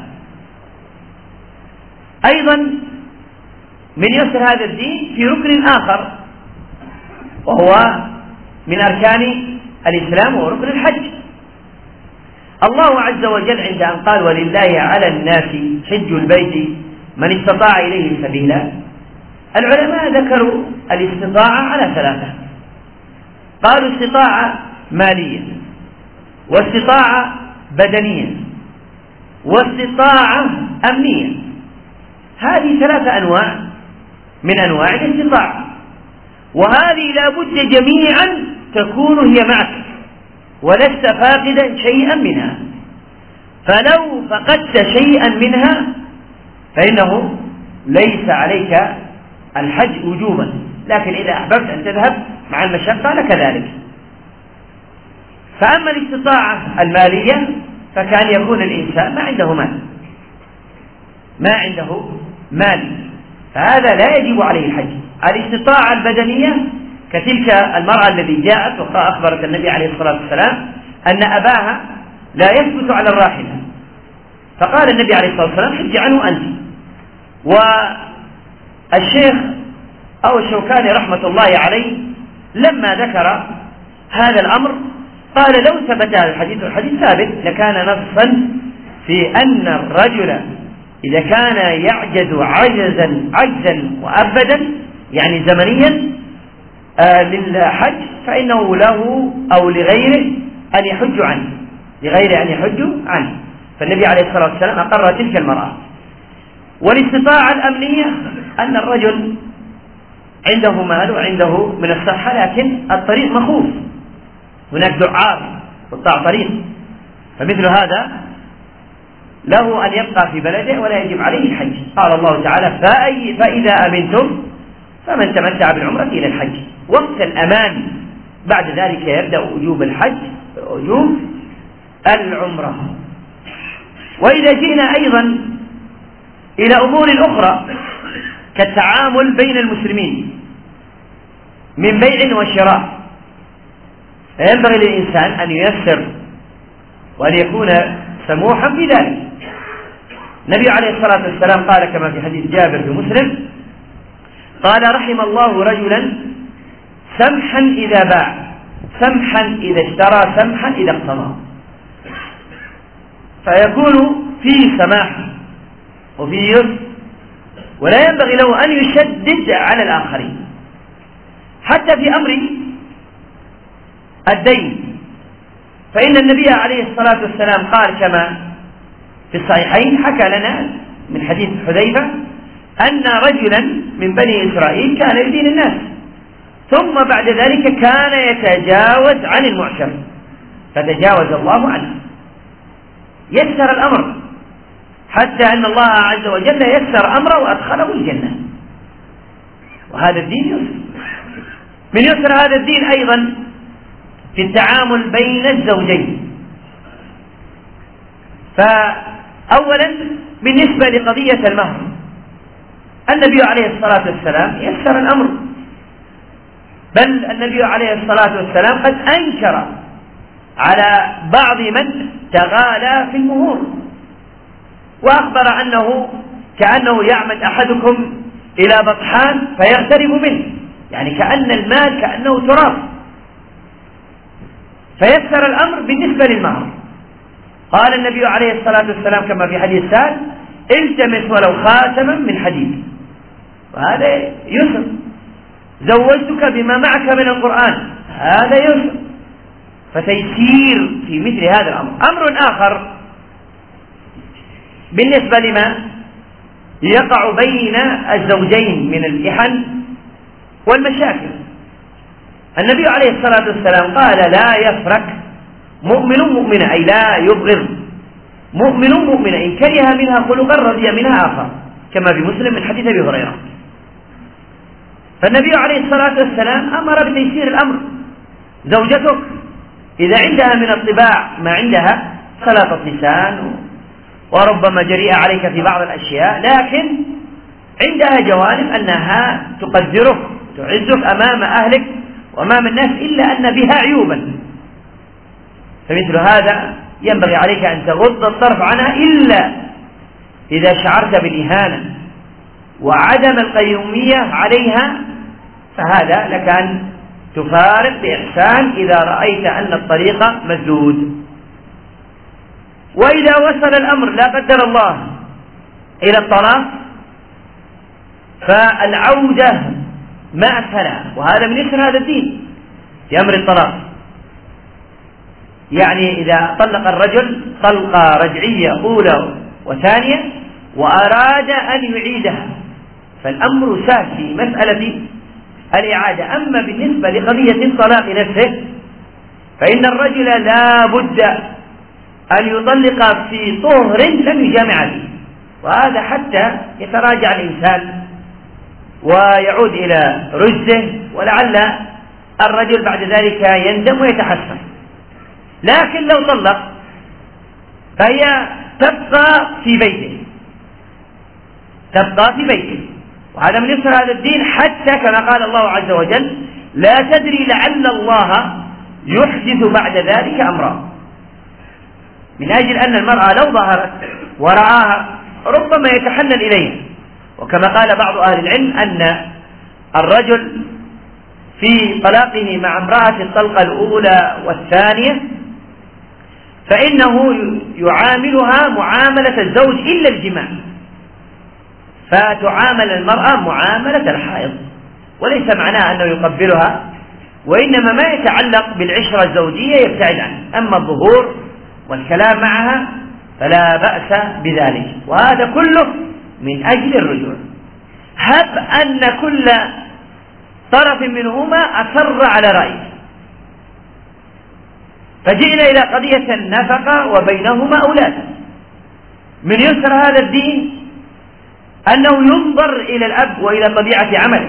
أيضا من يسر هذا الدين في ركن آخر، وهو من أركان الإسلام، وهو ركن الحج. الله عز وجل عند أن قال ولله على الناس حج البيت من استطاع إليه سبيلا، العلماء ذكروا الاستطاعة على ثلاثة. قالوا استطاعة مالية، واستطاعة بدنية، واستطاعة أمنية. هذه ثلاثة أنواع من أنواع الاستطاعة، وهذه لا بد جميعا تكون هي معك ولست فاقدا شيئا منها. فلو فقدت شيئا منها فإنه ليس عليك الحج وجوبا، لكن إذا أحببت أن تذهب مع المشقة لك ذلك. فأما الاستطاعة المالية فكان يكون الإنسان ما عنده مال، فهذا لا يجب عليه الحج. الاستطاعة البدنية كتلك المرأة التي جاءت وأخبرت النبي عليه الصلاة والسلام أن أباها لا يثبت على الراحلة، فقال النبي عليه الصلاة والسلام حج عنه أنت. والشيخ أو الشوكاني رحمة الله عليه لما ذكر هذا الأمر قال لو ثبت هذا الحديث، والحديث ثابت، لكان نصا في أن الرجل إذا كان يعجز عجزا مؤبدا يعني زمنيا للحج فإنه له أو لغيره أن يحج عنه، فالنبي عليه الصلاة والسلام أقر تلك المرأة. والاستطاعة الأمنية أن الرجل عنده مال وعنده من الصحة، لكن الطريق مخوف، هناك دعار قطاع طريق، فمثل هذا له أن يبقى في بلده ولا يجب عليه الحج. قال الله تعالى فإذا أمنتم فمن تمتع بالعمرة إلى الحج. وقت الأمان بعد ذلك يبدأ وجوب الحج وجوب العمرة. وإذا جئنا أيضا إلى أمور أخرى كالتعامل بين المسلمين من بيع وشراء، فينبغي للإنسان أن ييسر وأن يكون سموحا في ذلك. النبي عليه الصلاة والسلام قال كما في حديث جابر في مسلم قال رحم الله رجلا سمحا إذا باع، سمحا إذا اشترى، سمحا إذا اقتضى. فيكون فيه سماحة وفيه يسر، ولا ينبغي له أن يشدد على الآخرين. حتى في أمر الدين فإن النبي عليه الصلاة والسلام قال كما في الصحيحين، حكى لنا من حديث حذيفة أن رجلا من بني إسرائيل كان يدين الناس، ثم بعد ذلك كان يتجاوز عن المعشر فتجاوز الله عنه، يسر الأمر حتى أن الله عز وجل يسر أمره وأدخله الجنة. وهذا الدين يسر. من يسر هذا الدين أيضا في التعامل بين الزوجين. فأولا بالنسبة لقضية المهر النبي عليه الصلاة والسلام يسر الأمر، بل النبي عليه الصلاة والسلام قد أنكر على بعض من تغالى في المهور، وأخبر أنه كأنه يعمد أحدكم إلى بطحان فيغترب منه، يعني كأن المال كأنه تراب. فيسر الأمر بالنسبة للمهر. قال النبي عليه الصلاة والسلام كما في حديث سعد التمس ولو خاتما من حديد، وهذا يسر. زوجتك بما معك من القرآن، هذا يسر. فتيسير في مثل هذا الأمر. أمر آخر بالنسبة لما يقع بين الزوجين من الإحن والمشاكل، النبي عليه الصلاة والسلام قال لا يفرق مؤمن مؤمنة، أي لا يبغض مؤمن مؤمنة إن كره منها خلقا رضي منها آخر، كما في مسلم من حديث أبي هريرة. فالنبي عليه الصلاة والسلام أمر بتيسير الأمر. زوجتك إذا عندها من الطباع ما عندها سلطة لسان وربما جريئة عليك في بعض الأشياء، لكن عندها جوانب أنها تقدرك تعزك أمام أهلك وأمام الناس، إلا أن بها عيوبا. فمثل هذا ينبغي عليك أن تغض الطرف عنها إلا إذا شعرت بالإهانة وعدم القيومية عليها، فهذا لك أن تفارق بإحسان إذا رأيت أن الطريق مسدود. وإذا وصل الأمر لا قدر الله إلى الطلاق فالعودة ما أسهلها، وهذا من يسر هذا الدين في أمر الطلاق. يعني إذا طلق الرجل طلقة رجعية أولى وثانية وأراد أن يعيدها فالأمر سهل في مسألة الإعادة. أما بالنسبة لقضية الطلاق نفسه فإن الرجل لا بد أن يطلق في طهر لم يجامع به، وهذا حتى يتراجع الإنسان ويعود إلى رشده، ولعل الرجل بعد ذلك يندم ويتحسن. لكن لو طلق فهي تبقى في بيته، وهذا من يسر هذا الدين، حتى كما قال الله عز وجل لا تدري لعل الله يحدث بعد ذلك أمرا، من أجل أن المرأة لو ظهرت ورعاها ربما يتحنن إليها. وكما قال بعض أهل العلم أن الرجل في طلاقه مع امرأة الطلقة الأولى والثانية فإنه يعاملها معاملة الزوج إلا الجماع، فتعامل المرأة معاملة الحائض، وليس معناه أنه يقبلها، وإنما ما يتعلق بالعشرة الزوجية يبتعد عنه. أما الظهور والكلام معها فلا بأس بذلك، وهذا كله من أجل الرجوع. هب أن كل طرف منهما أصر على رأيه فجئنا إلى قضية النفقة وبينهما أولاد، من يسر هذا الدين أنه ينظر إلى الأب وإلى طبيعة عمله.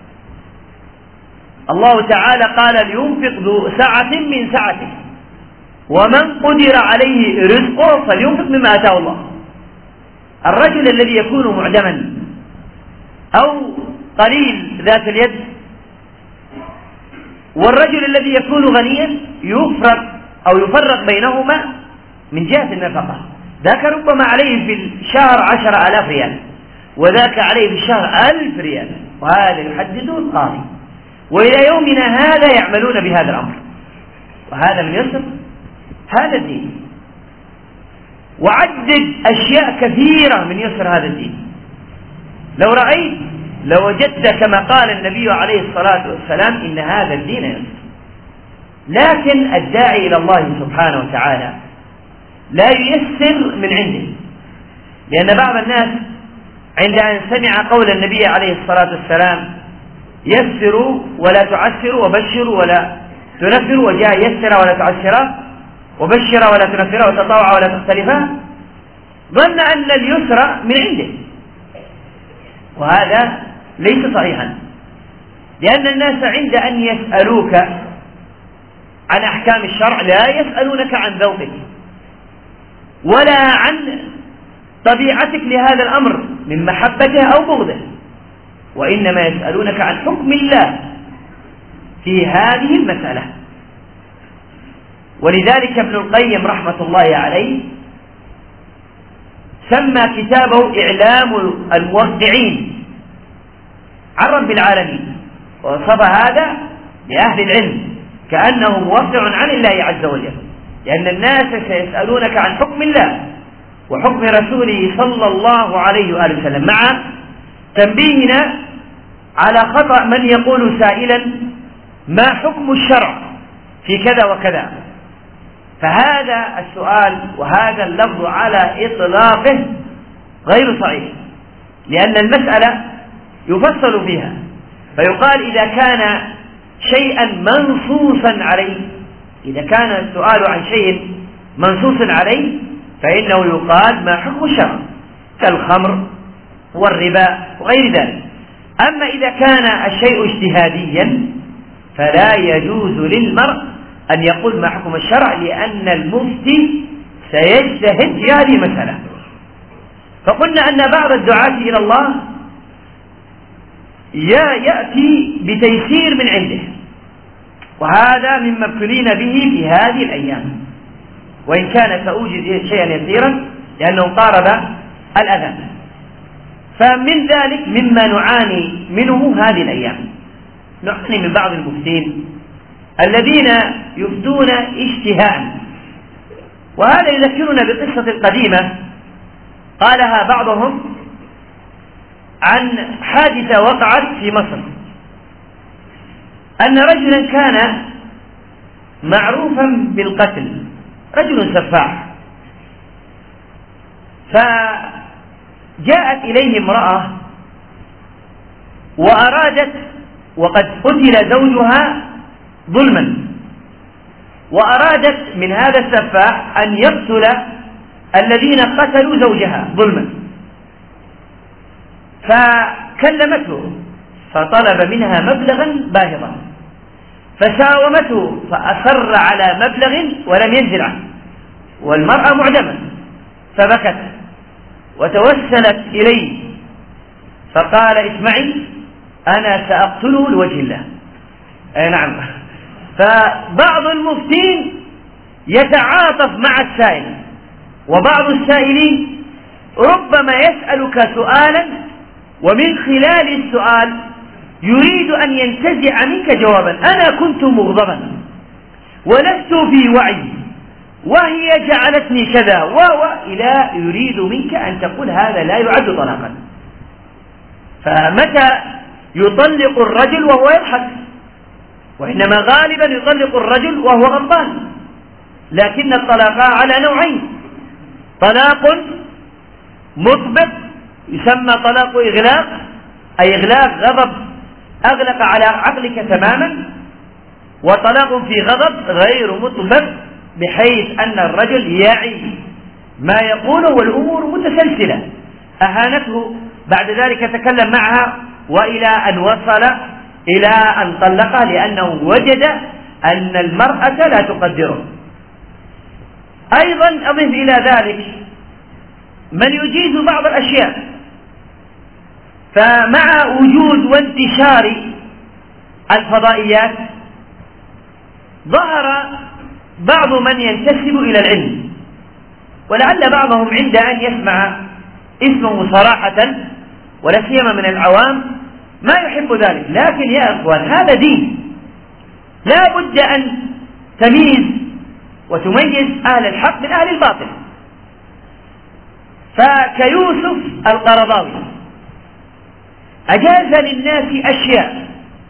الله تعالى قال لينفق ذو سعة من سعته ومن قدر عليه رزقه فلينفق مما آتاه الله. الرجل الذي يكون معدما أو قليل ذات اليد والرجل الذي يكون غنيا يفرق بينهما من جهة النفقة. ذاك ربما عليه في الشهر 10,000 ريال وذاك عليه في الشهر 1000 ريال، وهذا يحدده القاضي، وإلى يومنا هذا يعملون بهذا الأمر، وهذا من يسر هذا الدين. وعدد أشياء كثيرة من يسر هذا الدين، لو رأيت لوجدت كما قال النبي عليه الصلاة والسلام إن هذا الدين يسر. لكن الداعي إلى الله سبحانه وتعالى لا ييسر من عنده، لأن بعض الناس عند أن سمع قول النبي عليه الصلاة والسلام يسروا ولا تعسروا وبشروا ولا تنفروا، وجاء يسر ولا تعسرا وبشر ولا تنفرا وتطوع ولا تختلفا، ظن أن اليسر من عنده، وهذا ليس صحيحا، لأن الناس عند أن يسألوك عن أحكام الشرع لا يسألونك عن ذوقك ولا عن طبيعتك لهذا الأمر من محبته أو بغضه، وإنما يسألونك عن حكم الله في هذه المسألة. ولذلك ابن القيم رحمة الله عليه سمى كتابه إعلام الموقعين عن رب العالمين، ووصف هذا لأهل العلم كأنه موقع عن الله عز وجل، لأن الناس سيسألونك عن حكم الله وحكم رسوله صلى الله عليه وآله وسلم، مع تنبيهنا على خطأ من يقول سائلا ما حكم الشرع في كذا وكذا. فهذا السؤال وهذا اللفظ على إطلاقه غير صحيح، لأن المسألة يفصل فيها، فيقال إذا كان شيئا منصوصا عليه، إذا كان السؤال عن شيء منصوص عليه فإنه يقال ما حكم الشرع كالخمر والربا وغير ذلك. أما إذا كان الشيء اجتهاديا فلا يجوز للمرء أن يقول ما حكم الشرع، لأن المفتي سيجتهد في هذه المسألة. فقلنا أن بعض الدعاة إلى الله يأتي بتيسير من عنده، وهذا مما ابتلينا به في هذه الأيام، وإن كان سأوجد شيئا يسيرا لأنه قارب الأذان. فمن ذلك مما نعاني منه هذه الأيام، نعاني من بعض المفتين الذين يفتون اجتهاء. وهذا يذكرنا بقصة قديمة قالها بعضهم عن حادثة وقعت في مصر، أن رجلا كان معروفا بالقتل، رجل سفاح، فجاءت إليه امرأة وأرادت، وقد قتل زوجها ظلما، وأرادت من هذا السفاح أن يقتل الذين قتلوا زوجها ظلما، فكلمته فطلب منها مبلغا باهظا، فساومته فأصر على مبلغ ولم ينزل عنه، والمرأة معدمة، فبكت وتوسلت إليه فقال اسمعي أنا سأقتله لوجه الله. أي نعم. فبعض المفتين يتعاطف مع السائل، وبعض السائلين ربما يسألك سؤالا ومن خلال السؤال يريد أن ينتزع منك جوابا. أنا كنت مغضبا ولست في وعي وهي جعلتني كذا إلى يريد منك أن تقول هذا لا يعد طلاقا. فمتى يطلق الرجل وهو يضحك، وإنما غالبا يطلق الرجل وهو غضبان. لكن الطلاق على نوعين: طلاق مطبق يسمى طلاق إغلاق، أي إغلاق غضب أغلق على عقلك تماما، وطلاق في غضب غير مطبق بحيث أن الرجل يعي ما يقوله والأمور متسلسلة. أهانته، بعد ذلك تكلم معها وإلى أن وصل إلى أن طلقها لأنه وجد أن المرأة لا تقدره. أيضا أضف إلى ذلك من يجيز بعض الأشياء، فمع وجود وانتشار الفضائيات ظهر بعض من ينتسب إلى العلم، ولعل بعضهم عند أن يسمع اسمه صراحة ولا سيما من العوام ما يحب ذلك. لكن يا أخوان هذا دين، لا بد أن تميز وتميز أهل الحق من أهل الباطل. فكيوسف القرضاوي أجاز للناس أشياء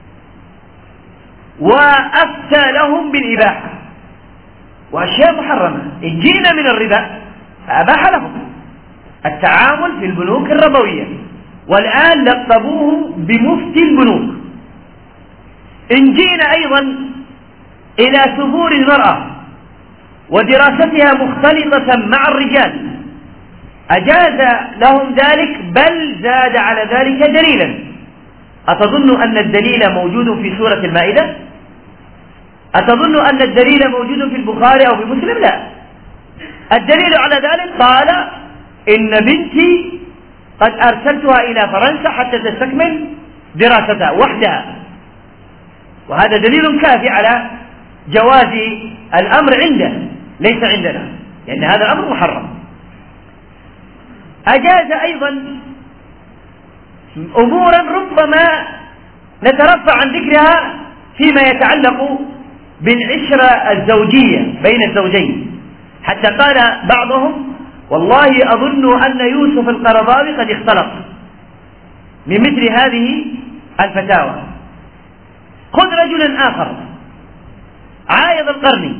وأفتى لهم بالإباحة، وأشياء محرمة. إن جينا من الربا فأباح لهم التعامل في البنوك الربوية، والآن لقبوه بمفتي البنوك. إن جينا أيضا إلى ثبور المرأة ودراستها مختلطة مع الرجال أجاز لهم ذلك، بل زاد على ذلك دليلا. أتظن أن الدليل موجود في سورة المائدة؟ أتظن أن الدليل موجود في البخاري أو في مسلم؟ لا. الدليل على ذلك قال إن بنتي قد أرسلتها إلى فرنسا حتى تستكمل دراستها وحدها، وهذا دليل كافي على جواز الأمر عنده ليس عندنا، لأن هذا الأمر محرم. أجاز أيضا أمورا ربما نترفع عن ذكرها فيما يتعلق بالعشرة الزوجية بين الزوجين، حتى قال بعضهم والله أظن أن يوسف القرضاوي قد اختلط من مثل هذه الفتاوى. خذ رجلا آخر عايض القرني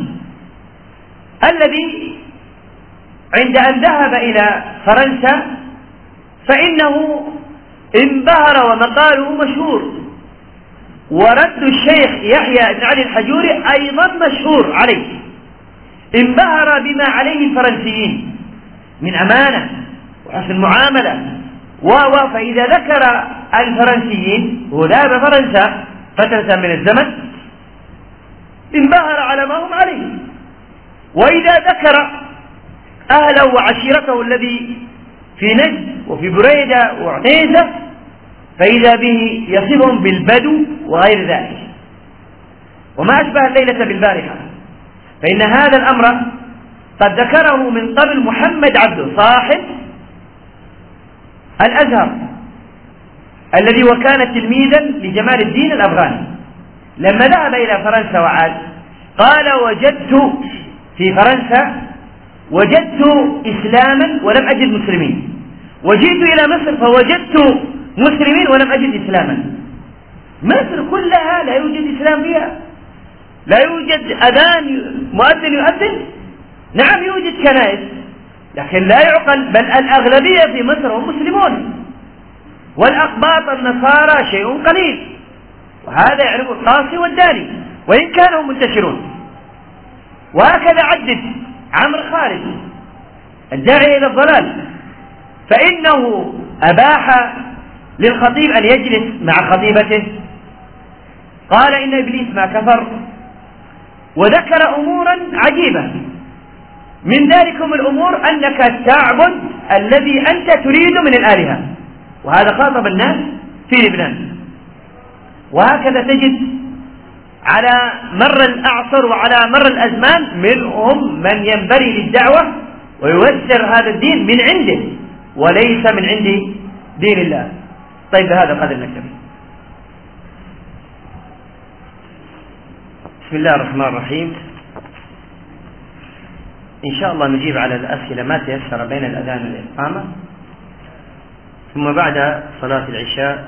الذي عند أن ذهب إلى فرنسا فإنه انبهر ومقاله مشهور، ورد الشيخ يحيى بن علي الحجوري أيضا مشهور عليه. انبهر بما عليه الفرنسيين من أمانة وحسن معاملة فإذا ذكر الفرنسيين وذهب فرنسا فترة من الزمن انبهر على ما هم عليه، وإذا ذكر أهله وعشيرته الذي في نجد وفي بريدة وعنيزة فإذا به يصفهم بالبدو وغير ذلك، وما أشبه الليلة بالبارحة. فإن هذا الأمر قد ذكره من قبل محمد عبده صاحب الأزهر الذي وكان تلميذا لجمال الدين الأفغاني، لما ذهب إلى فرنسا وعاد قال: وجدت في فرنسا إسلاما ولم أجد مسلمين، وجئت إلى مصر فوجدت مسلمين ولم أجد إسلاما. مصر كلها لا يوجد إسلام فيها، لا يوجد أذان مؤذن يؤذن، نعم يوجد كنائس لكن لا يعقل، بل الأغلبية في مصر هم مسلمون، والأقباط النصارى شيء قليل، وهذا يعرف القاصي والداني وإن كانوا منتشرون. وهكذا عدد عمرو خالد الداعي إلى الضلال، فإنه أباح للخطيب أن يجلس مع خطيبته، قال إن إبليس ما كفر، وذكر أمورا عجيبة، من ذلكم الأمور أنك تعبد الذي أنت تريد من الآلهة، وهذا خاطب الناس في لبنان. وهكذا تجد على مر الأعصر وعلى مر الأزمان منهم من ينبري للدعوة ويوزر هذا الدين من عنده وليس من عند دين الله. طيب بهذا القدر نكتفي. بسم الله الرحمن الرحيم. إن شاء الله نجيب على الأسئلة ما تيسر بين الأذان والإقامة، ثم بعد صلاة العشاء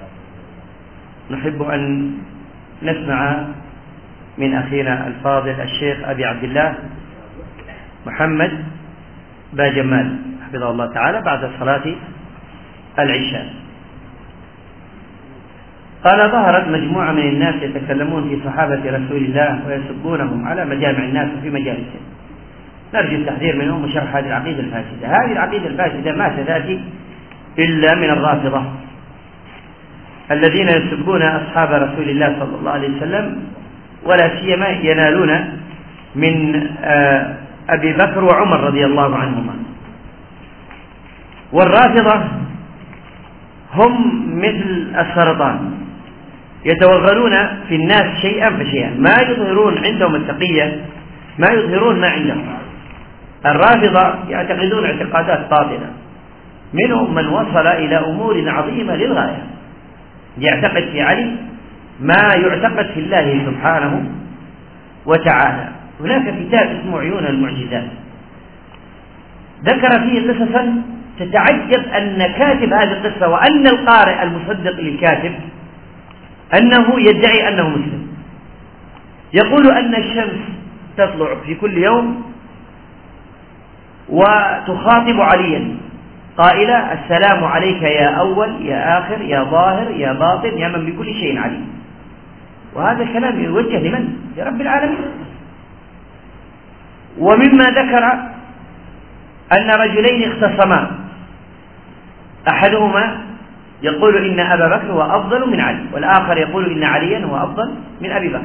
نحب أن نسمع من أخينا الفاضل الشيخ أبي عبد الله محمد باجمال حفظه الله تعالى بعد صلاة العشاء. قال: ظهرت مجموعة من الناس يتكلمون في صحابة رسول الله ويسبونهم على مجامع الناس وفي مجالسهم، نرجو التحذير منهم وشرح هذه العقيدة الفاسدة. هذه العقيدة الفاسدة ما ستأتي إلا من الرافضة الذين يسبون أصحاب رسول الله صلى الله عليه وسلم، ولا سيما ينالون من أبي بكر وعمر رضي الله عنهما. والرافضة هم مثل السرطان يتوغلون في الناس شيئا فشيئا، ما يظهرون عندهم التقية، ما يظهرون ما عندهم. الرافضة يعتقدون اعتقادات باطلة، منهم من وصل إلى أمور عظيمة للغاية، يعتقد في علي ما يعتقد في الله سبحانه وتعالى. هناك كتاب اسمه عيون المعجزات ذكر فيه قصصا تتعجب أن كاتب هذه القصة وأن القارئ المصدق للكاتب أنه يدعي أنه مسلم. يقول أن الشمس تطلع في كل يوم وتخاطب عليا قائلة: السلام عليك يا أول يا آخر يا ظاهر يا باطن يا من بكل شيء عليم. وهذا الكلام يوجه لمن؟ لرب العالمين. ومما ذكر أن رجلين اختصما، أحدهما يقول إن أبا بكر هو أفضل من علي، والآخر يقول إن عليا هو أفضل من أبي بكر،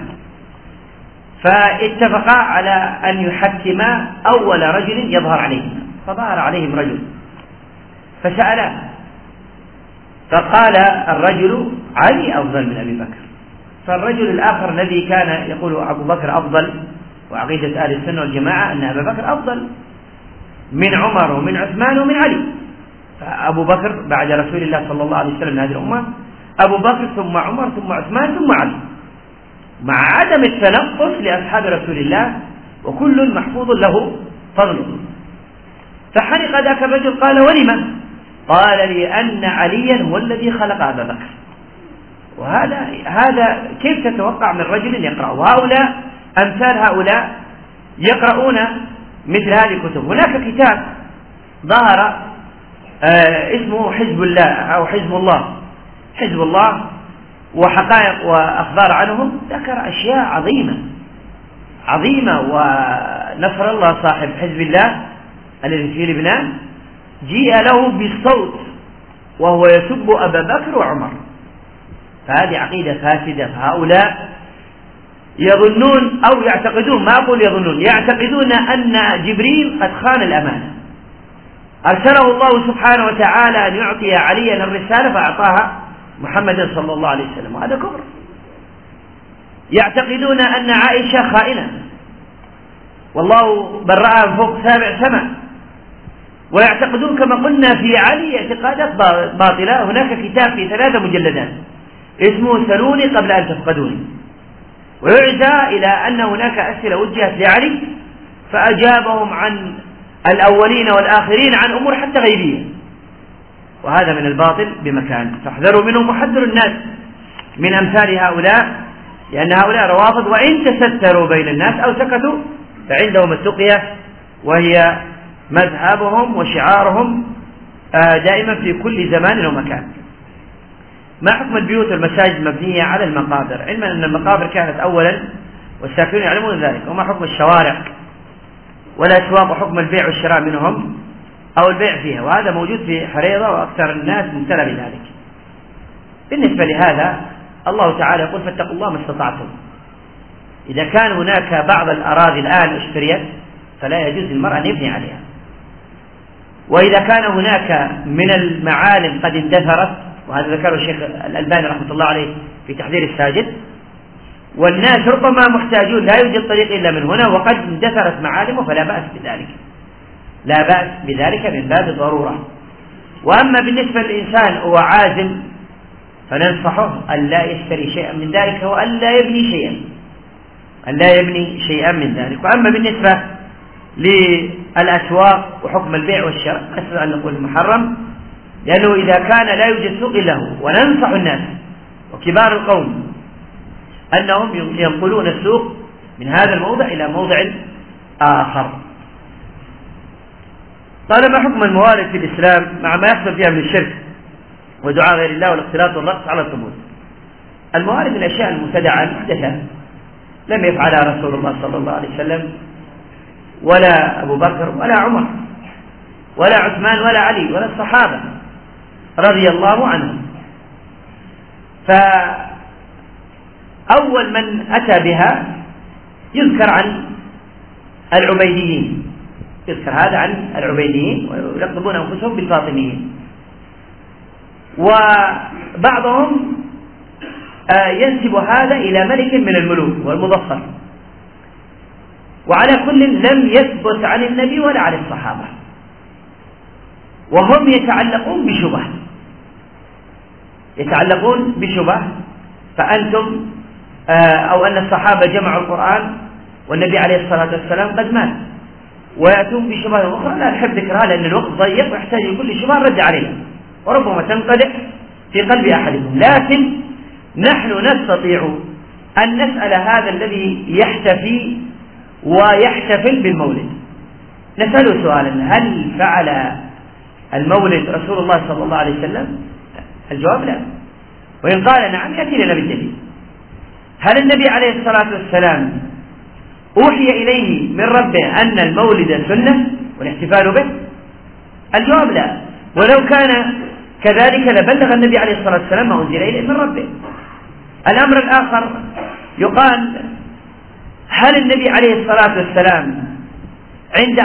فاتفقا على أن يحكما أول رجل يظهر عليهما. فظهر عليهم رجل فسأله، فقال الرجل: علي أفضل من أبي بكر. فالرجل الآخر الذي كان يقول أبو بكر أفضل، وعقيدة أهل السنة والجماعة أن أبا بكر أفضل من عمر ومن عثمان ومن علي، فأبو بكر بعد رسول الله صلى الله عليه وسلم من هذه الأمة أبو بكر ثم عمر ثم عثمان ثم علي، مع عدم التنقص لأصحاب رسول الله وكل محفوظ له فضله. فحرق ذاك الرجل قال: ولما؟ قال: لأن عليا هو الذي خلق أبا بكر. وهذا كيف تتوقع من رجل يقرأ؟ وهؤلاء أمثال هؤلاء يقرؤون مثل هذه الكتب. هناك كتاب ظهر اسمه حزب الله أو حزب الله، حزب الله وحقائق وأخبار عنهم، ذكر أشياء عظيمة. ونصر الله صاحب حزب الله الذي في لبنان جيء له بالصوت وهو يسب أبا بكر وعمر. فهذه عقيدة فاسدة. فهؤلاء يظنون أو يعتقدون، ما أقول يظنون، يعتقدون أن جبريل قد خان الأمانة، أرسله الله سبحانه وتعالى أن يعطي عليا الرسالة فأعطاها محمد صلى الله عليه وسلم، وهذا كفر. يعتقدون أن عائشة خائنة، والله برأها فوق 7 سماء، ويعتقدون كما قلنا في علي اعتقادات باطلة. هناك كتاب في 3 مجلدات اسمه سلوني قبل أن تفقدوني، ويعزى إلى أن هناك أسئلة وجهت لعلي فأجابهم عن الأولين والآخرين عن أمور حتى غيبية، وهذا من الباطل بمكان، فاحذروا منهم وحذروا الناس من أمثال هؤلاء، لأن هؤلاء روافض وإن تستروا بين الناس أو سكتوا فعندهم التقية، وهي مذهبهم وشعارهم دائما في كل زمان ومكان. ما حكم البيوت والمساجد المبنية على المقابر، علما أن المقابر كانت أولا والساكنون يعلمون ذلك، وما حكم الشوارع والأسواق وحكم البيع والشراء منهم أو البيع فيها، وهذا موجود في حريضة وأكثر الناس مبتلى بذلك. بالنسبة لهذا الله تعالى يقول فاتقوا الله ما استطعتم. إذا كان هناك بعض الأراضي الآن اشتريت فلا يجوز للمرأة أن يبني عليها، وإذا كان هناك من المعالم قد اندثرت، وهذا ذكره الشيخ الألباني رحمة الله عليه في تحذير الساجد، والناس ربما محتاجون لا يوجد طريق إلا من هنا وقد اندثرت معالمه فلا بأس بذلك، لا بأس بذلك من باب الضرورة. وأما بالنسبة للإنسان هو عازم فننصحه أن لا يشتري شيئا من ذلك وأن لا يبني شيئا، أن لا يبني شيئا من ذلك. وأما بالنسبة للأسواق وحكم البيع والشراء أسرع أن نقول محرم، لأنه إذا كان لا يوجد سوق له، وننصح الناس وكبار القوم أنهم ينقلون السوق من هذا الموضع إلى موضع آخر. قال ما حكم الموارد في الإسلام مع ما يحصل فيها من الشرك ودعاء غير الله والاختلاط والرقص على الطبول؟ الموارد الأشياء المبتدعة المحدثة لم يفعلها رسول الله صلى الله عليه وسلم ولا أبو بكر ولا عمر ولا عثمان ولا علي ولا الصحابة رضي الله عنهم. فأول من أتى بها يذكر عن العبيديين، يذكر هذا عن العبيديين ويلقبون أنفسهم بالفاطميين، وبعضهم ينسب هذا إلى ملك من الملوك والمظفر، وعلى كل لم يثبت عن النبي ولا عن الصحابة، وهم يتعلقون بشبه فأنتم أو أن الصحابة جمعوا القرآن والنبي عليه الصلاة والسلام قد مات، ويأتون بشبه أخرى لا نحب ذكرها لأن الوقت ضيق ويحتاج لكل شبه رد عليها وربما تنقدح في قلب أحدكم. لكن نحن نستطيع أن نسأل هذا الذي يحتفي ويحتفل بالمولد، نسأله سؤالا: هل فعل المولد رسول الله صلى الله عليه وسلم؟ الجواب لا، وإن قال نعم يأتي لنا بالدليل. هل النبي عليه الصلاة والسلام أوحي إليه من ربه أن المولد سنة والاحتفال به؟ الجواب لا، ولو كان كذلك لبلغ النبي عليه الصلاة والسلام ما أنزل إليه من ربه. الأمر الآخر يقال: هل النبي عليه الصلاة والسلام عند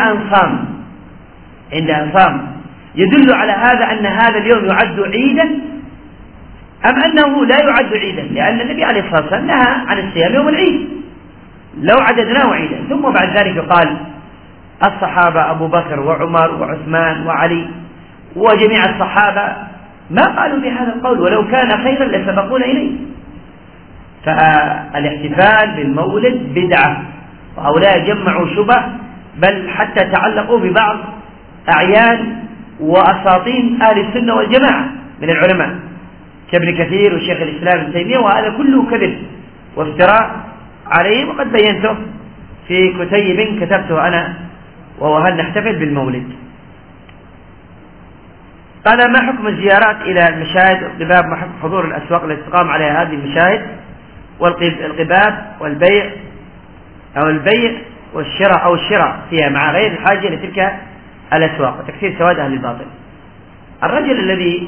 أن صام يدل على هذا أن هذا اليوم يعد عيدا أم أنه لا يعد عيدا؟ لأن النبي عليه الصلاة والسلام نهى عن الصيام يوم العيد لو عددناه عيدا. ثم بعد ذلك يقال الصحابة أبو بكر وعمر وعثمان وعلي وجميع الصحابة ما قالوا بهذا القول، ولو كان خيرا لسبقونا إليه. فالاحتفال بالمولد بدعة، وهؤلاء جمعوا شبه، بل حتى تعلقوا ببعض أعيان وأساطين أهل السنة والجماعة من العلماء كابن كثير وشيخ الإسلام ابن تيمية، وهذا كله كذب وافتراء عليه، وقد بينته في كتيب كتبته أنا وهو هل نحتفل بالمولد. قال: ما حكم الزيارات إلى المشاهد والقباب؟ ما حكم حضور الأسواق التي تقام عليها هذه المشاهد والقباب والبيع أو البيع والشراء أو الشراء فيها مع غير الحاجة لتلك الأسواق وتكثير سواد أهل الباطل؟ الرجل الذي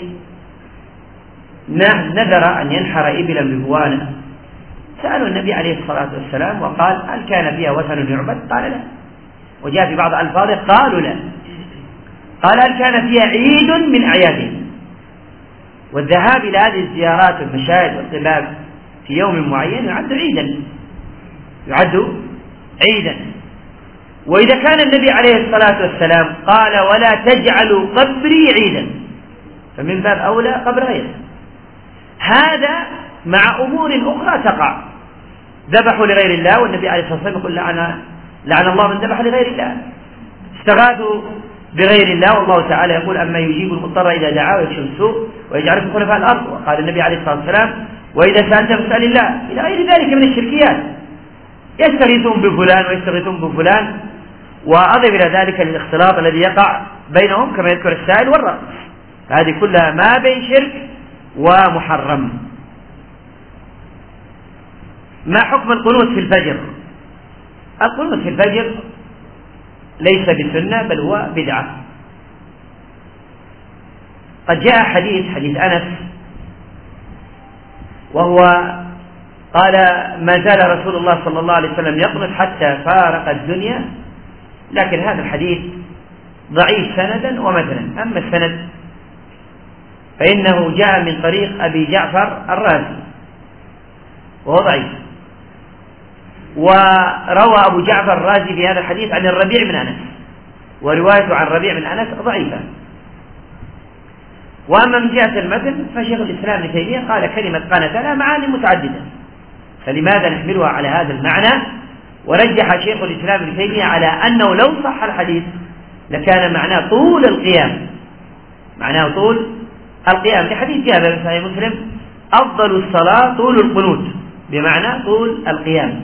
نذر أن ينحر إبلا ببوانة سألوا النبي عليه الصلاة والسلام وقال: هل كان فيها وثن يعبد؟ قال لا. وجاء في بعض الألفاظ قالوا لا. قال: هل كان فيها عيد من أعيادهم؟ والذهاب إلى هذه الزيارات والمشاهد والقباب في يوم معين يعد عيدا، وإذا كان النبي عليه الصلاة والسلام قال ولا تجعلوا قبري عيدا، فمن باب أولى قبر غيره. هذا مع أمور أخرى تقع، ذبحوا لغير الله والنبي عليه الصلاة والسلام يقول لعن الله من ذبح لغير الله، استغاثوا بغير الله والله تعالى يقول أما يجيب المضطر إذا دعاه ويكشف السوء ويجعلكم خلفاء الأرض. وقال النبي عليه الصلاة والسلام وإذا سألت فاسأل الله، إلى غير ذلك من الشركيات، يستغيثون بفلان ويستغيثون بفلان، وأضف إلى ذلك الاختلاط الذي يقع بينهم كما يذكر السائل والرأس، هذه كلها ما بين شرك ومحرم. ما حكم القنوت في الفجر؟ القنوت في الفجر ليس بسنة بل هو بدعة. قد جاء حديث أنس وهو قال ما زال رسول الله صلى الله عليه وسلم يقنط حتى فارق الدنيا، لكن هذا الحديث ضعيف سندا ومثلا. أما السند فإنه جاء من طريق أبي جعفر الرازي وهو ضعيف، وروى أبو جعفر الرازي في هذا الحديث عن الربيع بن أنس، وروايته عن الربيع بن أنس ضعيفة. وأما من جهة المتن فشيخ الإسلام ابن تيمية قال كلمة قنت لها معاني متعددة، فلماذا نحملها على هذا المعنى؟ ورجح شيخ الإسلام ابن تيمية على أنه لو صح الحديث لكان معناه طول القيام، معناه طول القيام، لحديث جابر في صحيح مسلم أفضل الصلاة طول القنوت، بمعنى طول القيام،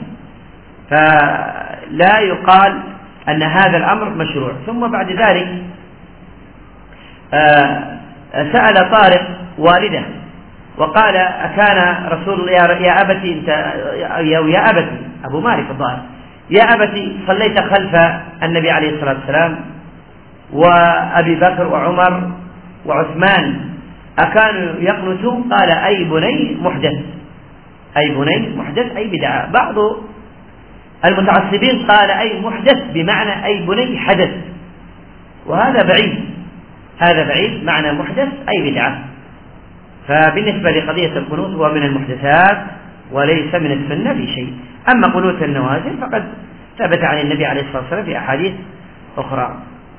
فلا يقال أن هذا الأمر مشروع. ثم بعد ذلك سأل طارق والده وقال أكان رسول الله يا أبتي يا أبتي أبو مالك الظاهر يا أبتي صليت خلف النبي عليه الصلاة والسلام وأبي بكر وعمر وعثمان أكانوا يقنتون؟ قال أي بني محدث، أي بني محدث أي بدعة. بعض المتعصبين قال أي محدث بمعنى أي بني حدث، وهذا بعيد، هذا بعيد، معنى محدث أي بدعة. فبالنسبة لقضية القنوت هو من المحدثات وليس من السنة في شيء. أما قنوت النوازل فقد ثبت عن النبي عليه الصلاة والسلام في أحاديث أخرى.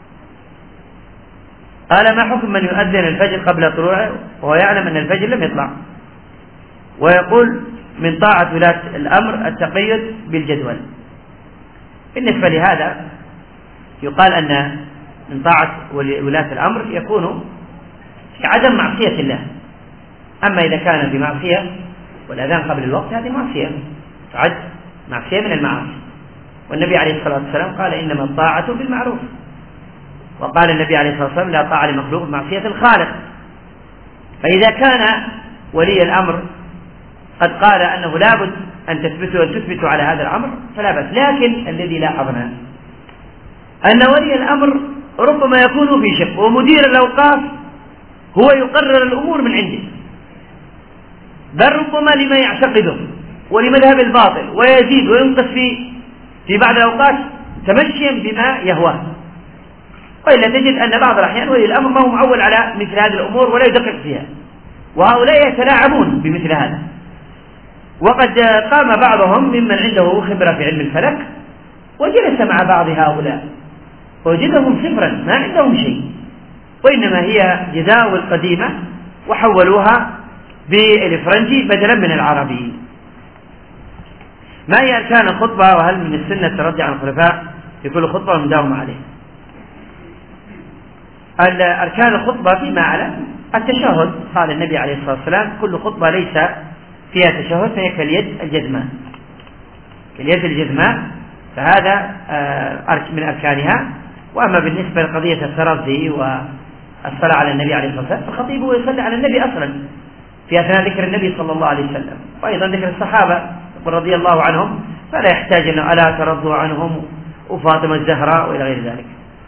قال ما حكم من يؤذن الفجر قبل طلوعه وهو يعلم أن الفجر لم يطلع، ويقول من طاعة ولاة الأمر التقيد بالجدول؟ بالنسبة لهذا يقال أن من طاعة ولاة الأمر يكون في عدم معصية الله. أما إذا كان بمعصية والأذان قبل الوقت هذه معصية، تعد معصية من المعاصي، والنبي عليه الصلاة والسلام قال إنما الطاعة بالمعروف، وقال النبي عليه الصلاة والسلام لا طاعة لمخلوق معصية الخالق. فإذا كان ولي الأمر قد قال أنه لابد أن تثبتوا على هذا الأمر فلا بأس، لكن الذي لاحظنا أن ولي الأمر ربما يكون في شق، ومدير الأوقاف هو يقرر الأمور من عنده، بل ربما لما يعتقده ولمذهب الباطل، ويزيد وينقص في بعض الأوقات تمشيا بما يهواه. وإلا تجد أن بعض الأحيان ولي الأمر ما هو معول على مثل هذه الأمور ولا يدقق فيها، وهؤلاء يتلاعبون بمثل هذا. وقد قام بعضهم ممن عنده خبرة في علم الفلك وجلس مع بعض هؤلاء ووجدهم صفرا ما عندهم شيء، وإنما هي جداول قديمة وحولوها بالفرنجي بدلا من العربي. ما هي أركان الخطبة، وهل من السنة الترجع عن الخلفاء في كل خطبة ومداوم عليه؟ أركان الخطبة فيما أعلم التشهد، قال النبي عليه الصلاة والسلام كل خطبة ليس فيها تشهد فهي كاليد الجزماء، كاليد الجزماء، فهذا من أركانها. وأما بالنسبة لقضية الترضي والصلاة على النبي عليه الصلاة والسلام فالخطيب هو يصلي على النبي أصلا في أثناء ذكر النبي صلى الله عليه وسلم، وأيضا ذكر الصحابة رضي الله عنهم، فلا يحتاج أن ألا ترضوا عنهم وفاطمة الزهراء وإلى غير ذلك.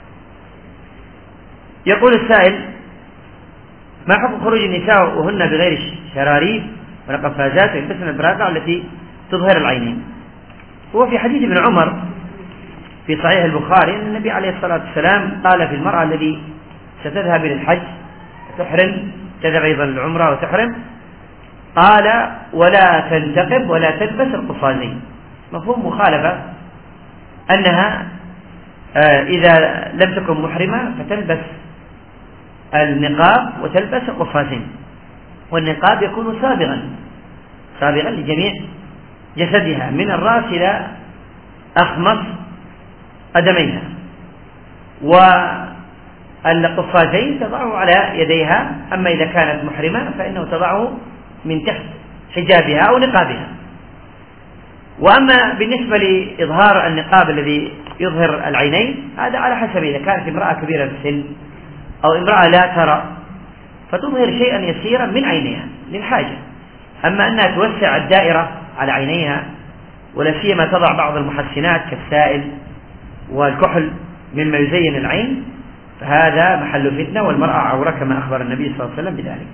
يقول السائل ما حكم خروج النساء وهن بغير شراريب ولا قفازات ويلبسن البراقع التي تظهر العينين؟ هو في حديث ابن عمر في صحيح البخاري أن النبي عليه الصلاة والسلام قال في المرأة التي ستذهب إلى الحج وتحرم، تذهب أيضا للعمرة وتحرم، قال ولا تنتقب ولا تلبس القفازين. مفهوم مخالفة أنها إذا لم تكن محرمة فتلبس النقاب وتلبس القفازين، والنقاب يكون صابغا لجميع جسدها من الرأس إلى أخمص قدميها، والقفازين تضعه على يديها. أما إذا كانت محرمة فإنه تضعه من تحت حجابها أو نقابها. وأما بالنسبة لإظهار النقاب الذي يظهر العينين هذا على حسب، إذا كانت امرأة كبيرة في السن أو امرأة لا ترى فتظهر شيئا يسيرا من عينيها للحاجة. أما أنها توسع الدائرة على عينيها ولا سيما تضع بعض المحسنات كالسائل والكحل مما يزين العين فهذا محل فتنة، والمرأة عورة كما أخبر النبي صلى الله عليه وسلم بذلك.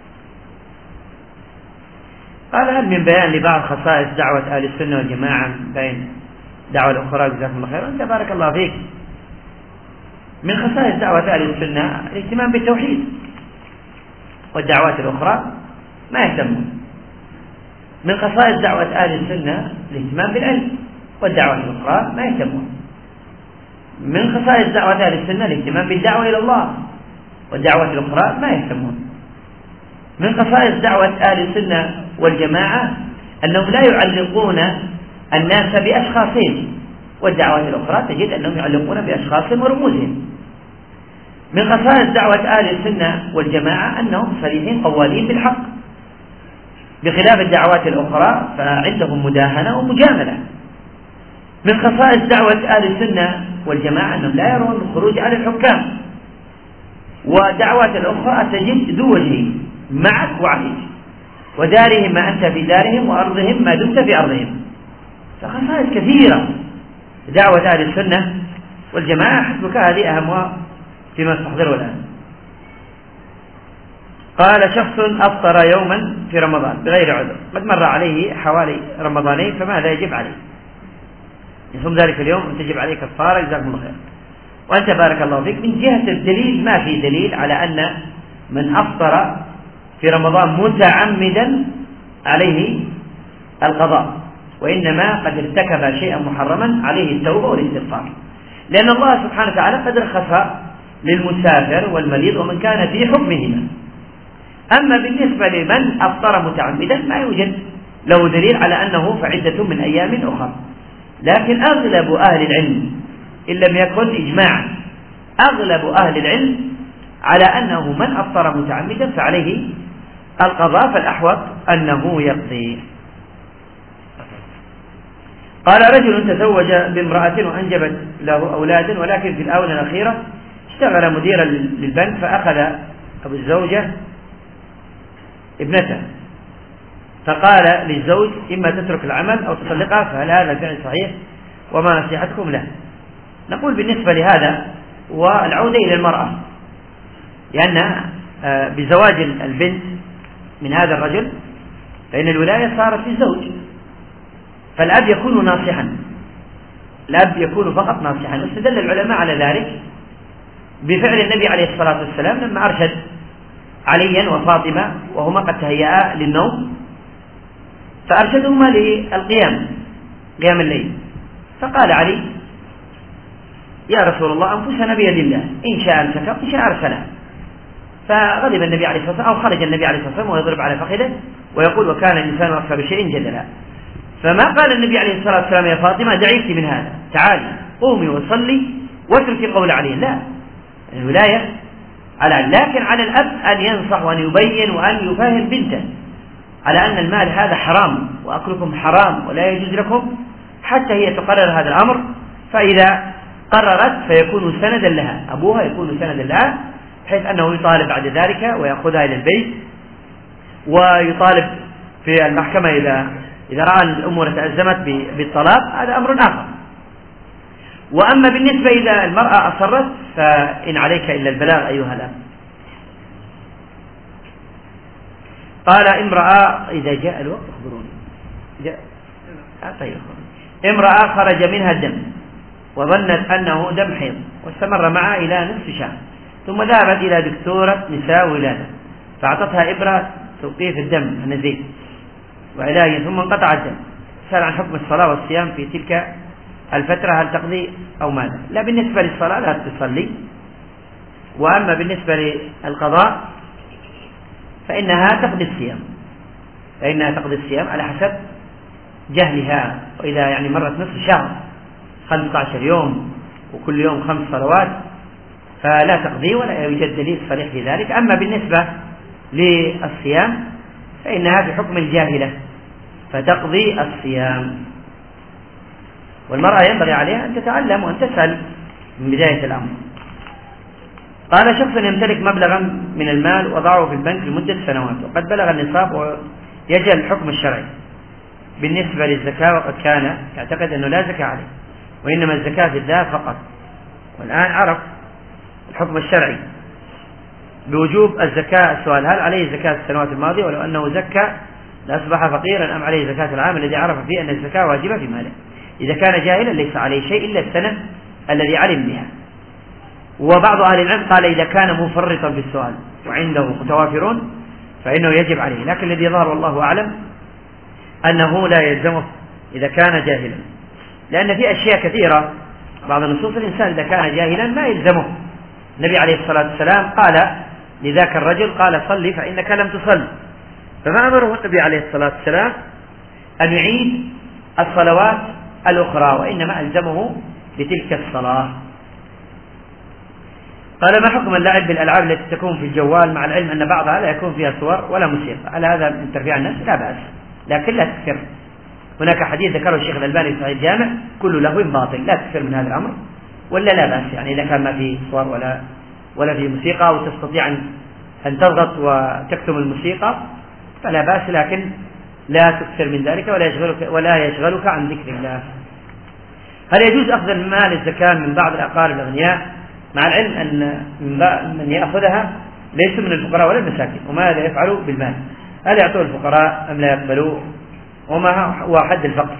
قال: هل من بيان لبعض خصائص دعوة أهل السنة والجماعة بين دعوة الأخرى؟ جزاكم الله خيرا. أنت بارك الله فيك. من خصائص دعوة أهل السنة الاهتمام بالتوحيد، والدعوات الأخرى ما يهتمون. من خصائص دعوة أهل السنة الاهتمام بالعلم، والدعوات الأخرى ما يهتمون. من خصائص دعوة أهل السنة الاهتمام بالدعوة إلى الله، والدعوات الأخرى ما يهتمون. من خصائص دعوة أهل السنة والجماعة أنهم لا يعلقون الناس بأشخاصهم، والدعوات الأخرى تجد أنهم يعلقون بأشخاصهم ورموزهم. من خصائص دعوة أهل السنة والجماعة أنهم صريحين قوالين بالحق، بخلاف الدعوات الأخرى فعندهم مداهنة ومجاملة. من خصائص دعوة أهل السنة والجماعة أنهم لا يرون الخروج على الحكام، ودعوات الأخرى تجد ذو وجهين معك وعليك، ودارهم ما أنت في دارهم وأرضهم ما دمت في أرضهم. فخصائص كثيرة دعوة أهل السنة والجماعة، حسبك هذه أهمها فيما تحضره الآن. قال: شخص أفطر يوما في رمضان بغير عذر، قد مر عليه حوالي رمضانين، فماذا يجب عليه؟ يصوم ذلك اليوم وتجب عليه كفارة؟ جزاكم الله خير. وأنت بارك الله فيك، من جهة الدليل ما في دليل على أن من أفطر في رمضان متعمدا عليه القضاء، وإنما قد ارتكب شيئا محرما عليه التوبة والاستغفار، لأن الله سبحانه وتعالى قد رخص للمسافر والمريض ومن كان في حكمهما. أما بالنسبة لمن أفطر متعمدا ما يوجد له دليل على أنه فعدة من أيام أخرى. لكن أغلب أهل العلم إن لم يكن إجماعا، أغلب أهل العلم على أنه من أفطر متعمدا فعليه القضاء، فالأحوط أنه يقضي. قال: رجل تزوج بامرأة وأنجبت له أولادا، ولكن في الآونة الأخيرة اشتغل مديرا للبنك، فأخذ أبو الزوجة ابنته، فقال للزوج: إما تترك العمل أو تطلقها، فهل هذا الفعل صحيح؟ وما نصيحتكم له؟ نقول بالنسبة لهذا والعودة إلى المرأة، لأن بزواج البنت من هذا الرجل فإن الولاية صارت للزوج، فالأب يكون ناصحا، الأب يكون فقط ناصحا. واستدل العلماء على ذلك بفعل النبي عليه الصلاة والسلام لما أرشد عليا وفاطمة وهما قد تهيأ للنوم، فأرشدهما للقيام، قيام الليل، فقال علي: يا رسول الله أنفسنا بيد الله، إن شاء أمسكه إن شاء أرسله. فغضب النبي عليه الصلاة والسلام، أو خرج النبي عليه الصلاة والسلام ويضرب على فخذه ويقول: وكان الإنسان أكثر شيء جدلا. فما قال النبي عليه الصلاة والسلام: يا فاطمة دعيك من هذا، تعالي قومي وصلي واتركي قول علي. لا، الولاية على، لكن على الأب أن ينصح وأن يبين وأن يفهم بنته على أن المال هذا حرام وأكلكم حرام ولا يجوز لكم، حتى هي تقرر هذا الأمر. فإذا قررت فيكون سندا لها، أبوها يكون سندا لها، بحيث أنه يطالب بعد ذلك ويأخذها إلى البيت، ويطالب في المحكمة إذا رأى أن الأمور تأزمت بالطلاق، هذا أمر آخر. وأما بالنسبة إذا المرأة أصرت فإن عليك إلا البلاغ أيها الأب. قال: امرأة إذا جاء الوقت اخبروني. طيب. امرأة خرج منها الدم وظنت أنه دم حيض، واستمر معها إلى نصف شهر، ثم ذهبت إلى دكتورة نساء ولادة فأعطتها إبرة توقيف الدم النزيف وعلاجه، ثم انقطع الدم. سأل عن حكم الصلاة والصيام في تلك الفترة هل تقضي أو ماذا؟ لا، بالنسبة للصلاة لا تصلي، وأما بالنسبة للقضاء فإنها تقضي الصيام على حسب جهلها. وإذا يعني مرت نصف شهر 15 يوم وكل يوم 5 صلوات فلا تقضي ولا يوجد دليل صريح في ذلك. أما بالنسبة للصيام فإنها في حكم الجاهلة فتقضي الصيام. والمرأة ينبغي عليها أن تتعلم وأن تسأل من بداية الأمر. قال: شخص يمتلك مبلغا من المال وضعه في البنك لمدة سنوات وقد بلغ النصاب ويجهل الحكم الشرعي بالنسبة للزكاة، وقد كان يعتقد أنه لا زكاة عليه وإنما الزكاة في الذهب فقط، والآن عرف الحكم الشرعي بوجوب الزكاة. السؤال: هل عليه زكاة السنوات الماضية؟ ولو أنه زكى لأصبح فقيرا أم عليه زكاة العام الذي عرف فيه أن الزكاة واجبة في ماله؟ إذا كان جاهلا ليس عليه شيء إلا السنة الذي علم بها. وبعض أهل العلم قال إذا كان مفرطا في السؤال وعنده متوافرون فإنه يجب عليه، لكن الذي ظهر والله أعلم أنه لا يلزمه إذا كان جاهلا، لأن في أشياء كثيرة بعض النصوص الإنسان إذا كان جاهلا ما يلزمه. النبي عليه الصلاة والسلام قال لذاك الرجل قال: صلي فإنك لم تصل، فما أمره النبي عليه الصلاة والسلام أن يعيد الصلوات الأخرى، وإنما ألزمه بتلك الصلاة. قال: ما حكم اللعب بالألعاب التي تكون في الجوال مع العلم أن بعضها لا يكون فيها صور ولا موسيقى؟ على هذا من ترفيع النفس لا بأس، لكن لا تكثر. هناك حديث ذكره الشيخ الألباني في صحيح الجامع: كل لهو باطل، لا تكثر من هذا الأمر، ولا لا بأس يعني إذا كان ما فيه صور ولا فيه موسيقى وتستطيع أن تضغط وتكتم الموسيقى فلا بأس، لكن لا تكثر من ذلك ولا يشغلك عن ذكر الله. هل يجوز أخذ المال الزكاة من بعض الأقارب الأغنياء مع العلم أن من يأخذها ليس من الفقراء ولا المساكين؟ وماذا يفعلوا بالمال؟ هل يعطوه الفقراء أم لا يقبلوه؟ وما هو حد الفقر؟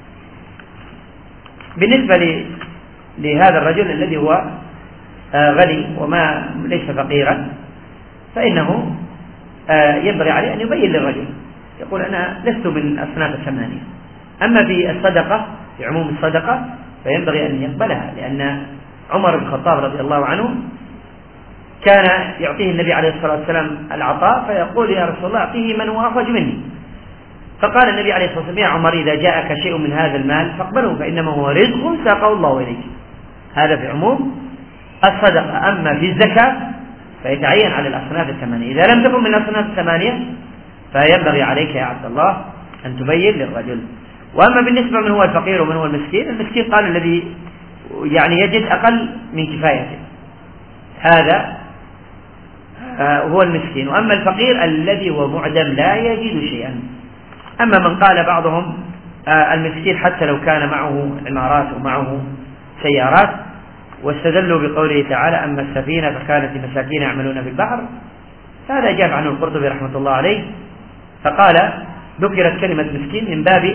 بالنسبة لهذا الرجل الذي هو غني وما ليس فقيرا فإنه ينبغي عليه أن يبين للرجل، يقول: أنا لست من أصناف الثمانية. أما في الصدقة في عموم الصدقة فينبغي أن يقبلها، لأن عمر بن الخطاب رضي الله عنه كان يعطيه النبي عليه الصلاة والسلام العطاء فيقول: يا رسول الله أعطيه من هو أخرج مني. فقال النبي عليه الصلاة والسلام: يا عمر إذا جاءك شيء من هذا المال فاقبله فإنما هو رزق ساقه الله إليك. هذا في عموم الصدقة. أما في الزكاة فيتعين على الأصناف الثمانية، إذا لم تكن من الأصناف الثمانية فينبغي عليك يا عبد الله أن تبين للرجل. وأما بالنسبة من هو الفقير ومن هو المسكين، المسكين قال الذي يعني يجد أقل من كفايته، هذا هو المسكين. وأما الفقير الذي هو معدم لا يجد شيئا. أما من قال بعضهم المسكين حتى لو كان معه عمارات ومعه سيارات، واستدلوا بقوله تعالى: أما السفينة فكانت لمساكين يعملون في البحر، هذا أجاب عنه القرطبي رحمة الله عليه فقال: ذكرت كلمة مسكين من باب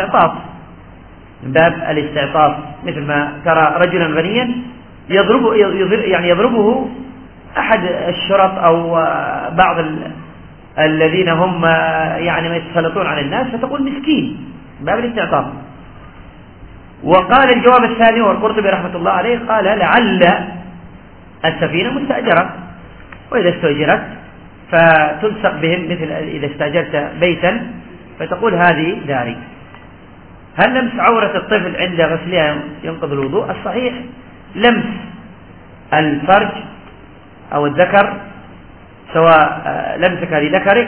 الاستعطاف، مثل ما ترى رجلا غنيا يضربه أحد الشرط أو بعض الذين هم يعني ما يتسلطون على الناس فتقول مسكين، من باب الاستعطاف. وقال الجواب الثاني والقرطبي رحمة الله عليه قال: لعل السفينة مستأجرة، وإذا استأجرت فتلصق بهم مثل إذا استأجرت بيتا فتقول هذه داري. هل لمس عورة الطفل عند غسلها ينقض الوضوء؟ الصحيح لمس الفرج أو الذكر سواء لمسك لذكرك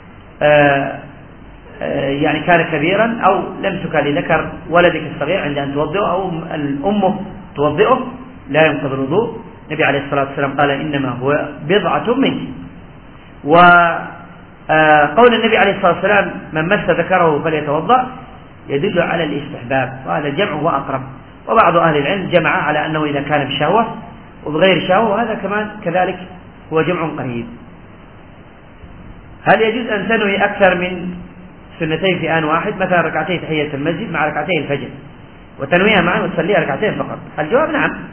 يعني كان كبيرا أو لمسك لذكر ولدك الصغير عند أن توضئه أو أمه توضئه لا ينقض الوضوء. النبي عليه الصلاة والسلام قال: إنما هو بضعة منك. وقول النبي عليه الصلاة والسلام: من مس ذكره فليتوضأ يدل على الاستحباب، وهذا الجمع هو أقرب. وبعض أهل العلم جمع على أنه إذا كان بشهوة وبغير شهوة، وهذا كمان كذلك هو جمع قريب. هل يجوز أن تنوي أكثر من سنتين في آن واحد، مثلا ركعتي تحية المسجد مع ركعتي الفجر وتنويها معا وتصليها ركعتين فقط؟ الجواب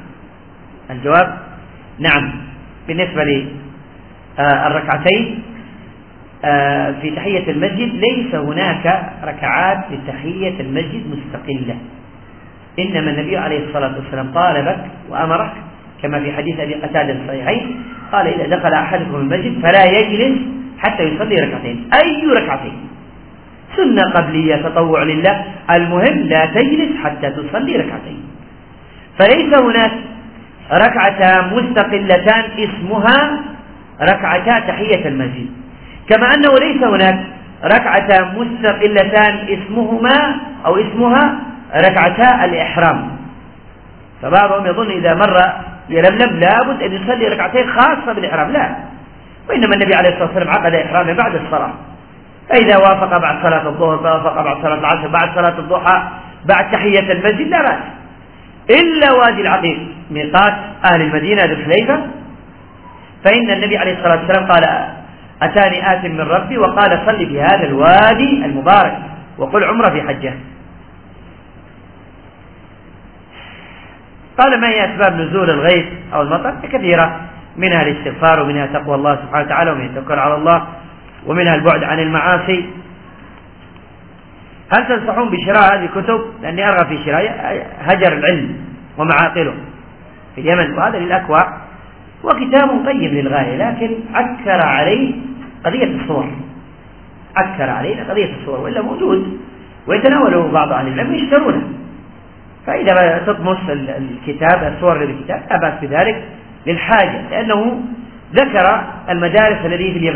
نعم. بالنسبة للركعتين في تحية المسجد ليس هناك ركعات لتحية المسجد مستقلة، إنما النبي عليه الصلاة والسلام طالبك وأمرك كما في حديث أبي قتادة الصحيحين، قال إذا دخل أحدكم المسجد فلا يجلس حتى يصلي ركعتين، أي ركعتين، سنة قبلية تطوع لله، المهم لا تجلس حتى تصلي ركعتين. فليس هناك ركعتان مستقلتان اسمها ركعتا تحية المسجد، كما أنه ليس هناك ركعتان مستقلتان اسمها ركعتا الإحرام. فبعضهم يظن إذا مر يلملم لابد أن يصلي ركعتين خاصة بالإحرام، لا، وإنما النبي عليه الصلاة والسلام عقد إحرامه بعد الصلاة، فإذا وافق بعد صلاة الظهر، وافق بعد صلاة العصر، بعد صلاة الضحى، بعد تحية المسجد لا بأس، إلا وادي العقيق ميقات أهل المدينة ذو الحليفة، فإن النبي عليه الصلاة والسلام قال أتاني آت من ربي وقال صلي في هذا الوادي المبارك وقل عمرة في حجة. قال ما هي أسباب نزول الغيث أو المطر؟ كثيرة، منها الاستغفار، ومنها تقوى الله سبحانه وتعالى، ومنها التوكل على الله، ومنها البعد عن المعاصي. هل تنصحون بشراء هذه الكتب؟ لأني أرغب في شراء هجر العلم ومعاقله في اليمن، وهذا للأكوى، وكتاب قيم للغاية، لكن عكر عليه قضية الصور، وإلا موجود ويتناوله بعض أهل العلم يشترونه، فإذا تطمس الكتاب الصور للكتاب لا بأس بذلك للحاجة، لأنه ذكر المدارس الذي في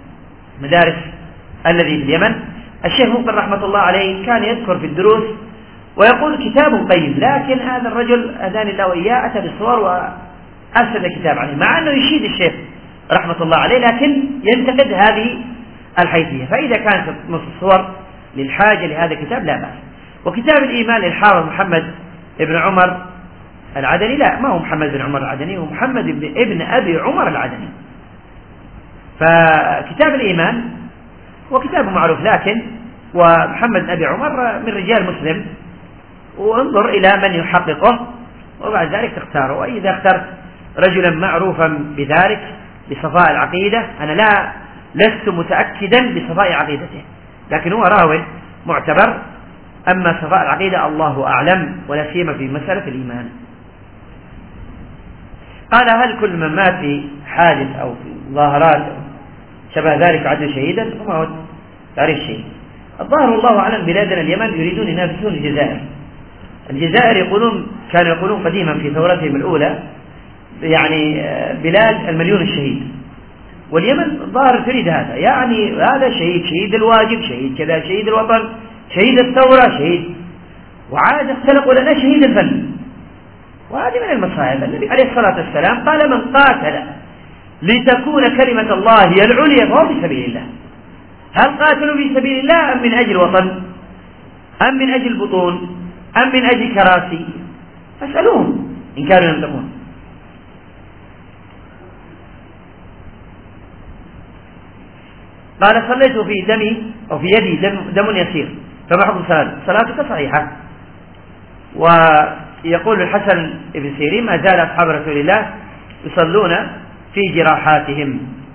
اليمن. الشيخ مقبل رحمة الله عليه كان يذكر في الدروس ويقول كتاب قيم، لكن هذا الرجل هداني الله وإياه أتى بالصور وأرسل كتاب عليه، مع أنه يشيد الشيخ رحمة الله عليه، لكن ينتقد هذه الحيثية. فإذا كانت تطمس الصور للحاجة لهذا الكتاب لا بأس. وكتاب الإيمان للحافظ محمد ابن عمر العدني، لا، ما هو محمد بن عمر العدني، هو محمد ابن أبي عمر العدني. فكتاب الإيمان وكتاب معروف، لكن ومحمد بن أبي عمر من رجال مسلم، وانظر إلى من يحققه وبعد ذلك تختاره. وإذا اخترت رجلا معروفا بذلك بصفاء العقيدة، أنا لست متأكدا بصفاء عقيدته، لكن هو راو معتبر، أما صفاء العقيدة الله أعلم، ولا سيما في مسألة الإيمان. قال هل كل من مات في حادث أو في ظاهرات شبه ذلك عد شهيدا؟ وما هو تعريف الشهيد؟ الظاهر الله أعلم بلادنا اليمن يريدون ينافسون الجزائر كانوا يقولون قديما في ثورتهم الأولى يعني بلاد المليون الشهيد، واليمن ظاهر تريد هذا، يعني هذا شهيد الواجب، شهيد كذا، شهيد الوطن، شهيد الثورة، شهيد، وعاد اختلقوا لنا شهيد الفن، وهذه من المصائب. النبي عليه الصلاة والسلام قال من قاتل لتكون كلمة الله هي العليا فهو في سبيل الله. هل قاتلوا في سبيل الله أم من أجل وطن، أم من أجل بطون، أم من أجل كراسي؟ فاسألوهم إن كانوا ينطقون. قال صليت في دمي أو في يدي دم يسير فما حكم صلاتك صحيحة. ويقول الحسن بن سيرين ما زال أصحاب رسول الله يصلون في جراحاتهم.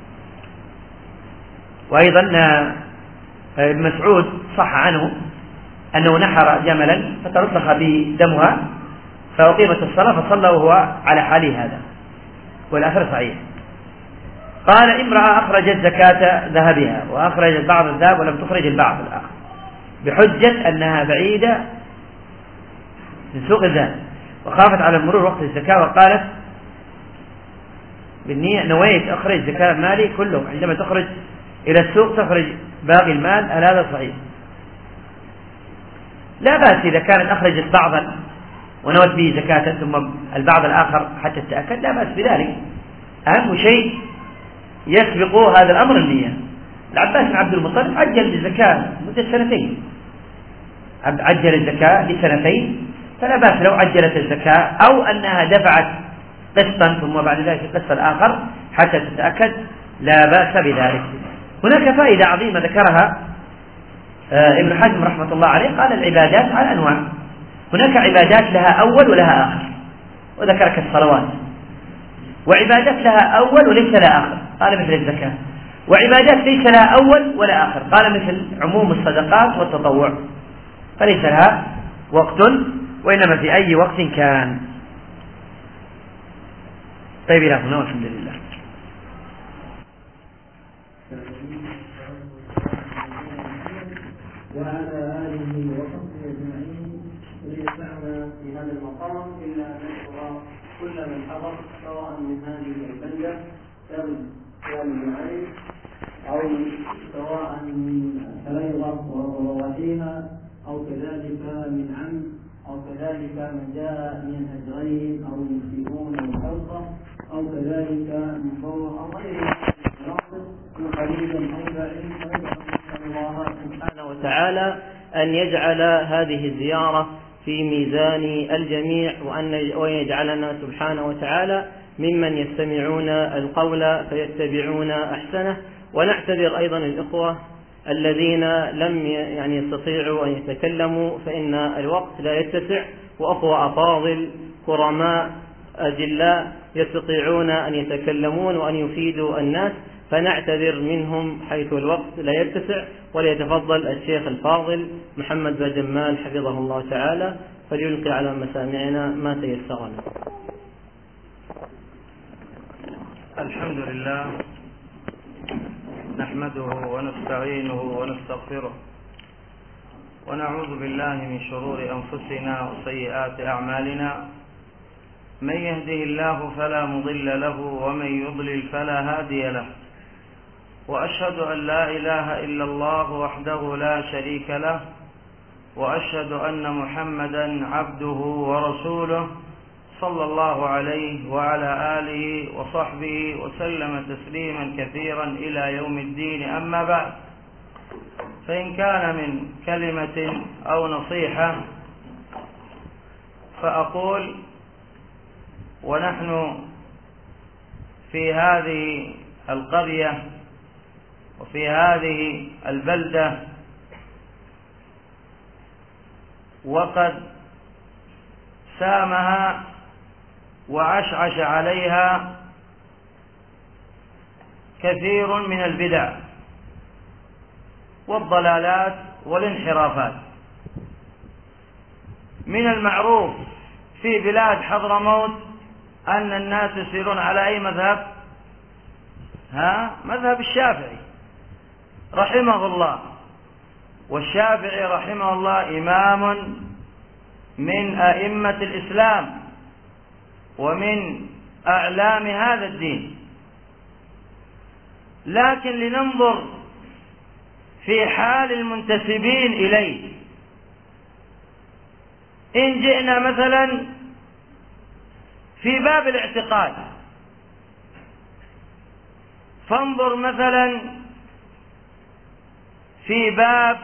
وأيضا ابن مسعود صح عنه أنه نحر جملا فترسخ به دمها فأقيمت الصلاة فصلى وهو على حاله هذا، والأثر صحيح. قال امرأة أخرجت زكاة ذهبها وأخرجت بعض الذهب ولم تخرج البعض الآخر بحجة أنها بعيدة من سوق الذهب، وخافت على مرور وقت الزكاة وقالت بالنية نويت أخرج زكاة مالي كله، عندما تخرج إلى السوق تخرج باقي المال، هل هذا صحيح؟ لا بأس إذا كانت أخرجت بعضا ونوت به زكاة ثم البعض الآخر حتى تتأكد، لا بأس بذلك. أهم شيء يسبق هذا الأمر النية. العباس بن عبد المطلب عجل الزكاة مدة سنتين، عجل الزكاة لسنتين، فلا بأس لو عجلت الزكاة أو أنها دفعت قسطا ثم بعد ذلك القسط الآخر حتى تتأكد، لا بأس بذلك. هناك فائدة عظيمة ذكرها ابن حزم رحمة الله عليه، قال العبادات على أنواع، هناك عبادات لها أول ولها آخر، وذكر كالصلوات، وعبادات لها أول وليس لها آخر، قال مثل الزكاة، وعبادات ليس لها أول ولا آخر، قال مثل عموم الصدقات والتطوع، فليس لها وقت وإنما في أي وقت كان. طيب إلى هنا والحمد لله. وعلى آله وصحبه أجمعين. وليسعنا في هذا المقام إلا أن نشكر كل من حضر سواء من هذه البلدة دار المعارف أو سواء من فليضة ورواتيها أو كذلك من عم أو كذلك من جاء من هجرين أو من سيئون أو حلقة أو كذلك من فوق أو غيرها من قريب أو بعيد. فنسأل الله سبحانه وتعالى أن يجعل هذه الزيارة في ميزان الجميع، وأن يجعلنا سبحانه وتعالى ممن يستمعون القول فيتبعون أحسنه. ونعتذر أيضا الإخوة الذين لم يستطيعوا أن يتكلموا، فإن الوقت لا يتسع، وأخوة أفاضل كرماء أجلاء يستطيعون أن يتكلمون وأن يفيدوا الناس، فنعتذر منهم حيث الوقت لا يتسع. وليتفضل الشيخ الفاضل محمد بن جمال حفظه الله تعالى فليلقي على مسامعنا ما تيسر له. الحمد لله نحمده ونستعينه ونستغفره ونعوذ بالله من شرور أنفسنا وسيئات أعمالنا. من يهده الله فلا مضل له ومن يضلل فلا هادي له، وأشهد أن لا إله إلا الله وحده لا شريك له، وأشهد أن محمدا عبده ورسوله صلى الله عليه وعلى آله وصحبه وسلم تسليما كثيرا إلى يوم الدين. أما بعد، فإن كان من كلمة أو نصيحة فأقول: ونحن في هذه القرية وفي هذه البلدة وقد سامها وعشعش عليها كثير من البدع والضلالات والانحرافات. من المعروف في بلاد حضرموت أن الناس يسيرون على أي مذهب؟ مذهب الشافعي رحمه الله. والشافعي رحمه الله إمام من أئمة الإسلام ومن أعلام هذا الدين. لكن لننظر في حال المنتسبين إليه. إن جئنا مثلا في باب الاعتقاد، فانظر مثلا في باب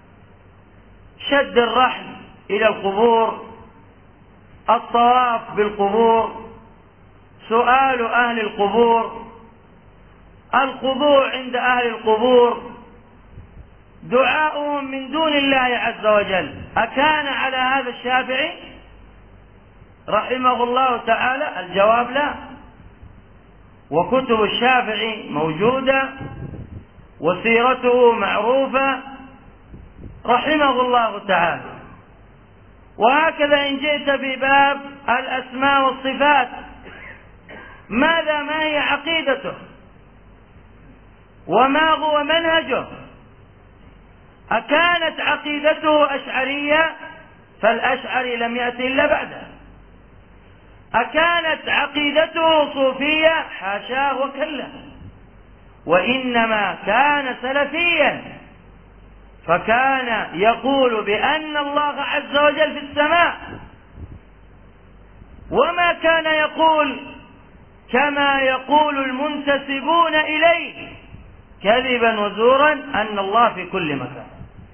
شد الرحل إلى القبور، الطواف بالقبور، سؤال أهل القبور، الخضوع عند أهل القبور، دعاؤهم من دون الله عز وجل. أكان على هذا الشافعي رحمه الله تعالى؟ الجواب لا. وكتب الشافعي موجودة وسيرته معروفة رحمه الله تعالى. وهكذا إن جئت في باب الأسماء والصفات، ما هي عقيدته وما هو منهجه؟ أكانت عقيدته أشعرية؟ فالأشعري لم يأتي إلا بعده. أكانت عقيدته صوفية؟ حاشاه وكلا، وإنما كان سلفيا، فكان يقول بأن الله عز وجل في السماء، وما كان يقول كما يقول المنتسبون إليه كذبا وزورا أن الله في كل مكان.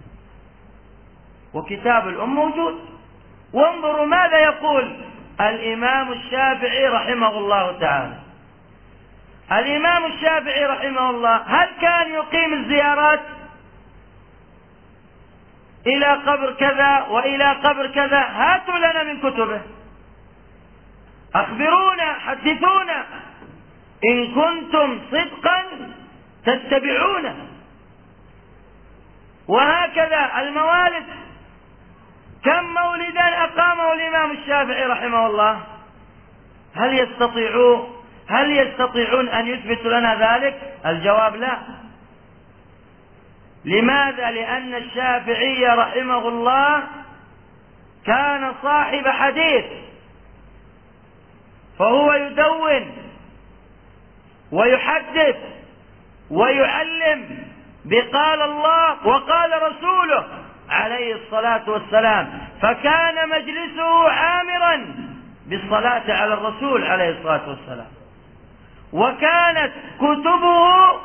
وكتاب الأم موجود. وانظروا ماذا يقول الإمام الشافعي رحمه الله تعالى. الإمام الشافعي رحمه الله هل كان يقيم الزيارات إلى قبر كذا وإلى قبر كذا؟ هاتوا لنا من كتبه، أخبرونا، حدثونا إن كنتم صدقا تتبعونه. وهكذا الموالد، كم مولدا قامه الإمام الشافعي رحمه الله؟ هل يستطيعون أن يثبتوا لنا ذلك؟ الجواب لا. لماذا؟ لأن الشافعي رحمه الله كان صاحب حديث، فهو يدون ويحدث ويعلم بقال الله وقال رسوله عليه الصلاة والسلام، فكان مجلسه عامرا بالصلاة على الرسول عليه الصلاة والسلام، وكانت كتبه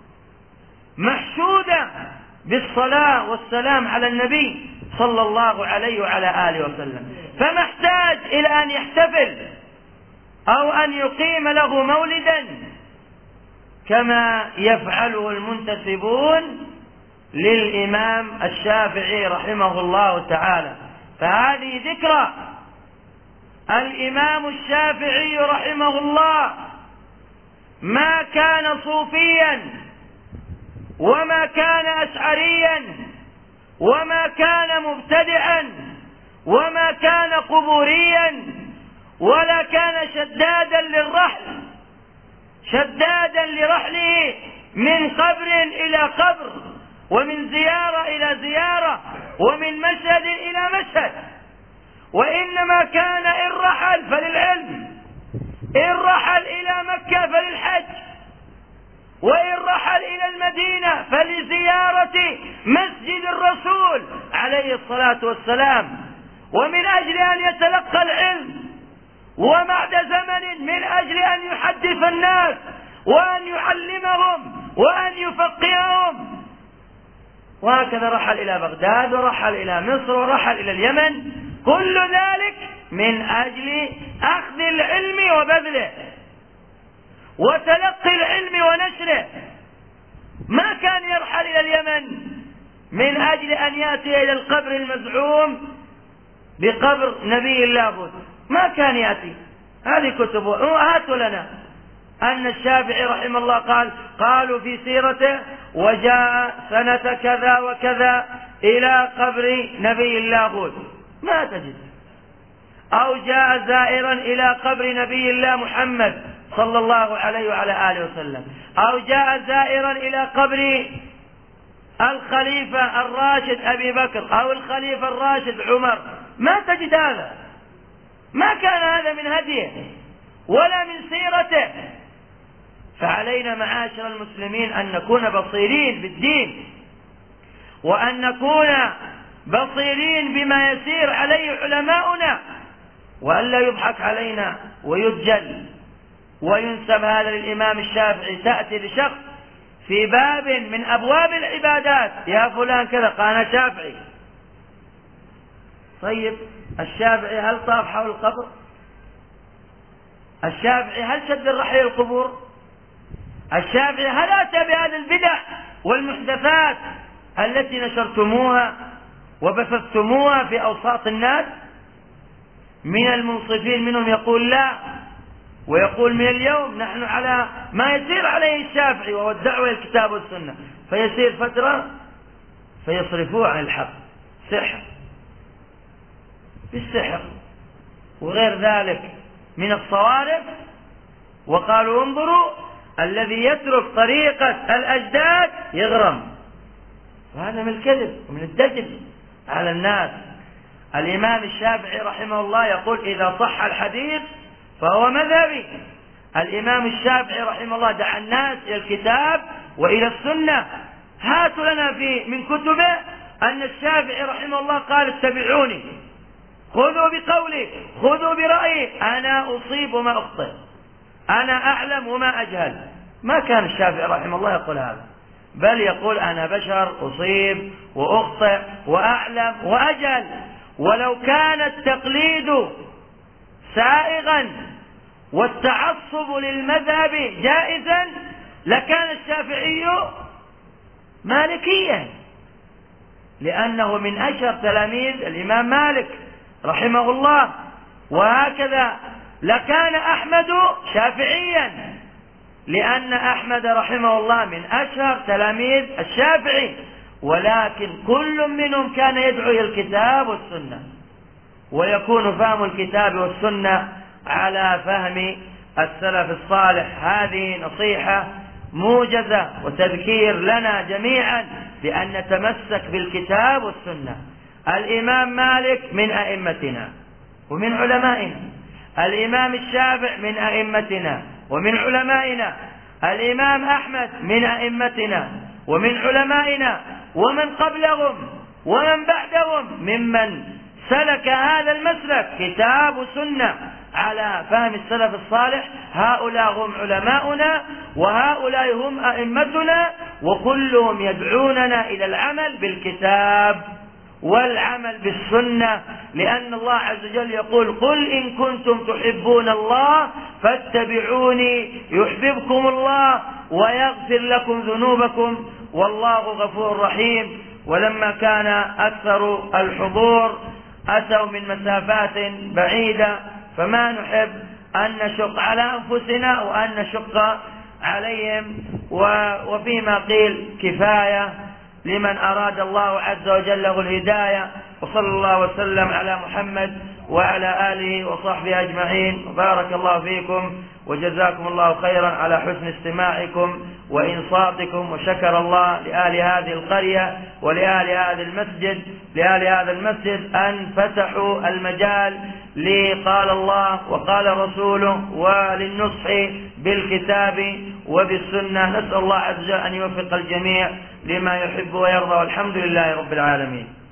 محشودة بالصلاة والسلام على النبي صلى الله عليه وعلى آله وسلم، فما احتاج إلى أن يحتفل أو أن يقيم له مولدا كما يفعله المنتسبون للإمام الشافعي رحمه الله تعالى. فهذه ذكرى. الإمام الشافعي رحمه الله ما كان صوفيا وما كان أشعريا وما كان مبتدعا وما كان قبوريا ولا كان شدادا لرحله من قبر إلى قبر ومن زيارة إلى زيارة ومن مشهد إلى مشهد، وإنما كان إن رحل فللعلم، إن رحل إلى مكة فللحج، وإن رحل إلى المدينة فلزيارة مسجد الرسول عليه الصلاة والسلام، ومن أجل أن يتلقى العلم، وبعد زمن من أجل أن يحدث الناس وأن يعلمهم وأن يفقههم. وهكذا رحل إلى بغداد ورحل إلى مصر ورحل إلى اليمن، كل ذلك من أجل أخذ العلم وبذله وتلقي العلم ونشره. ما كان يرحل إلى اليمن من أجل أن يأتي إلى القبر المزعوم بقبر نبي الله بود، ما كان يأتي. هذه كتبه. هاتوا لنا أن الشافعي رحمه الله قالوا في سيرته وجاء سنة كذا وكذا إلى قبر نبي الله بود، ما تجد. أو جاء زائرا إلى قبر نبي الله محمد صلى الله عليه وعلى آله وسلم، أو جاء زائرا إلى قبر الخليفة الراشد أبي بكر أو الخليفة الراشد عمر، ما تجد هذا. ما كان هذا من هديه ولا من سيرته. فعلينا معاشر المسلمين أن نكون بصيرين بالدين، وأن نكون بصيرين بما يسير عليه علماؤنا، وألا يضحك علينا ويدجل وينسب هذا للإمام الشافعي. تأتي لشخص في باب من أبواب العبادات، يا فلان كذا، قال شافعي. طيب الشافعي هل طاف حول القبر؟ الشافعي هل شد الرحل القبور؟ الشافعي هل أتى بهذه البدع والمحدثات التي نشرتموها وبثثتموها في أوساط الناس؟ من المنصفين منهم يقول لا، ويقول من اليوم نحن على ما يسير عليه الشافعي وهو الدعوة إلى الكتاب والسنة، فيسير فترة فيصرفوه عن الحق، سحر بالسحر وغير ذلك من الصوارف. وقالوا انظروا الذي يترك طريقة الأجداد يغرم، وهذا من الكذب ومن الدجل على الناس. الإمام الشافعي رحمه الله يقول إذا صح الحديث فهو مذهبي. الإمام الشافعي رحمه الله دعا الناس إلى الكتاب وإلى السنة. هاتوا لنا من كتبه أن الشافعي رحمه الله قال اتبعوني، خذوا بقولي، خذوا برأيي، أنا أصيب وما أخطئ، أنا أعلم وما أجهل. ما كان الشافعي رحمه الله يقول هذا، بل يقول أنا بشر أصيب وأخطئ وأعلم وأجهل. ولو كان التقليد سائغا والتعصب للمذهب جائزا لكان الشافعي مالكيا، لأنه من أشهر تلاميذ الإمام مالك رحمه الله. وهكذا لكان أحمد شافعيا، لأن أحمد رحمه الله من أشهر تلاميذ الشافعي، ولكن كل منهم كان يدعو إلى الكتاب والسنة. ويكون فهم الكتاب والسنة على فهم السلف الصالح. هذه نصيحة موجزة وتذكير لنا جميعا بأن نتمسك بالكتاب والسنة. الإمام مالك من أئمتنا ومن علمائنا، الإمام الشافعي من أئمتنا ومن علمائنا، الإمام أحمد من أئمتنا ومن علمائنا، ومن قبلهم ومن بعدهم ممن سلك هذا المسلك كتاب وسنة على فهم السلف الصالح. هؤلاء هم علماؤنا وهؤلاء هم أئمتنا، وكلهم يدعوننا إلى العمل بالكتاب والعمل بالسنة، لأن الله عز وجل يقول: قل إن كنتم تحبون الله فاتبعوني يحببكم الله ويغفر لكم ذنوبكم والله غفور رحيم. ولما كان أكثر الحضور أتوا من مسافات بعيدة، فما نحب أن نشق على أنفسنا وأن نشق عليهم، وفيما قيل كفاية لمن أراد الله عز وجل له الهداية. وصلى الله وسلم على محمد وعلى آله وصحبه أجمعين، وبارك الله فيكم وجزاكم الله خيرا على حسن استماعكم وإنصاتكم. وشكر الله لآل هذه القرية ولآل هذا المسجد أن فتحوا المجال لقال الله وقال رسوله وللنصح بالكتاب وبالسنة. نسأل الله عز وجل أن يوفق الجميع لما يحب ويرضى، والحمد لله رب العالمين.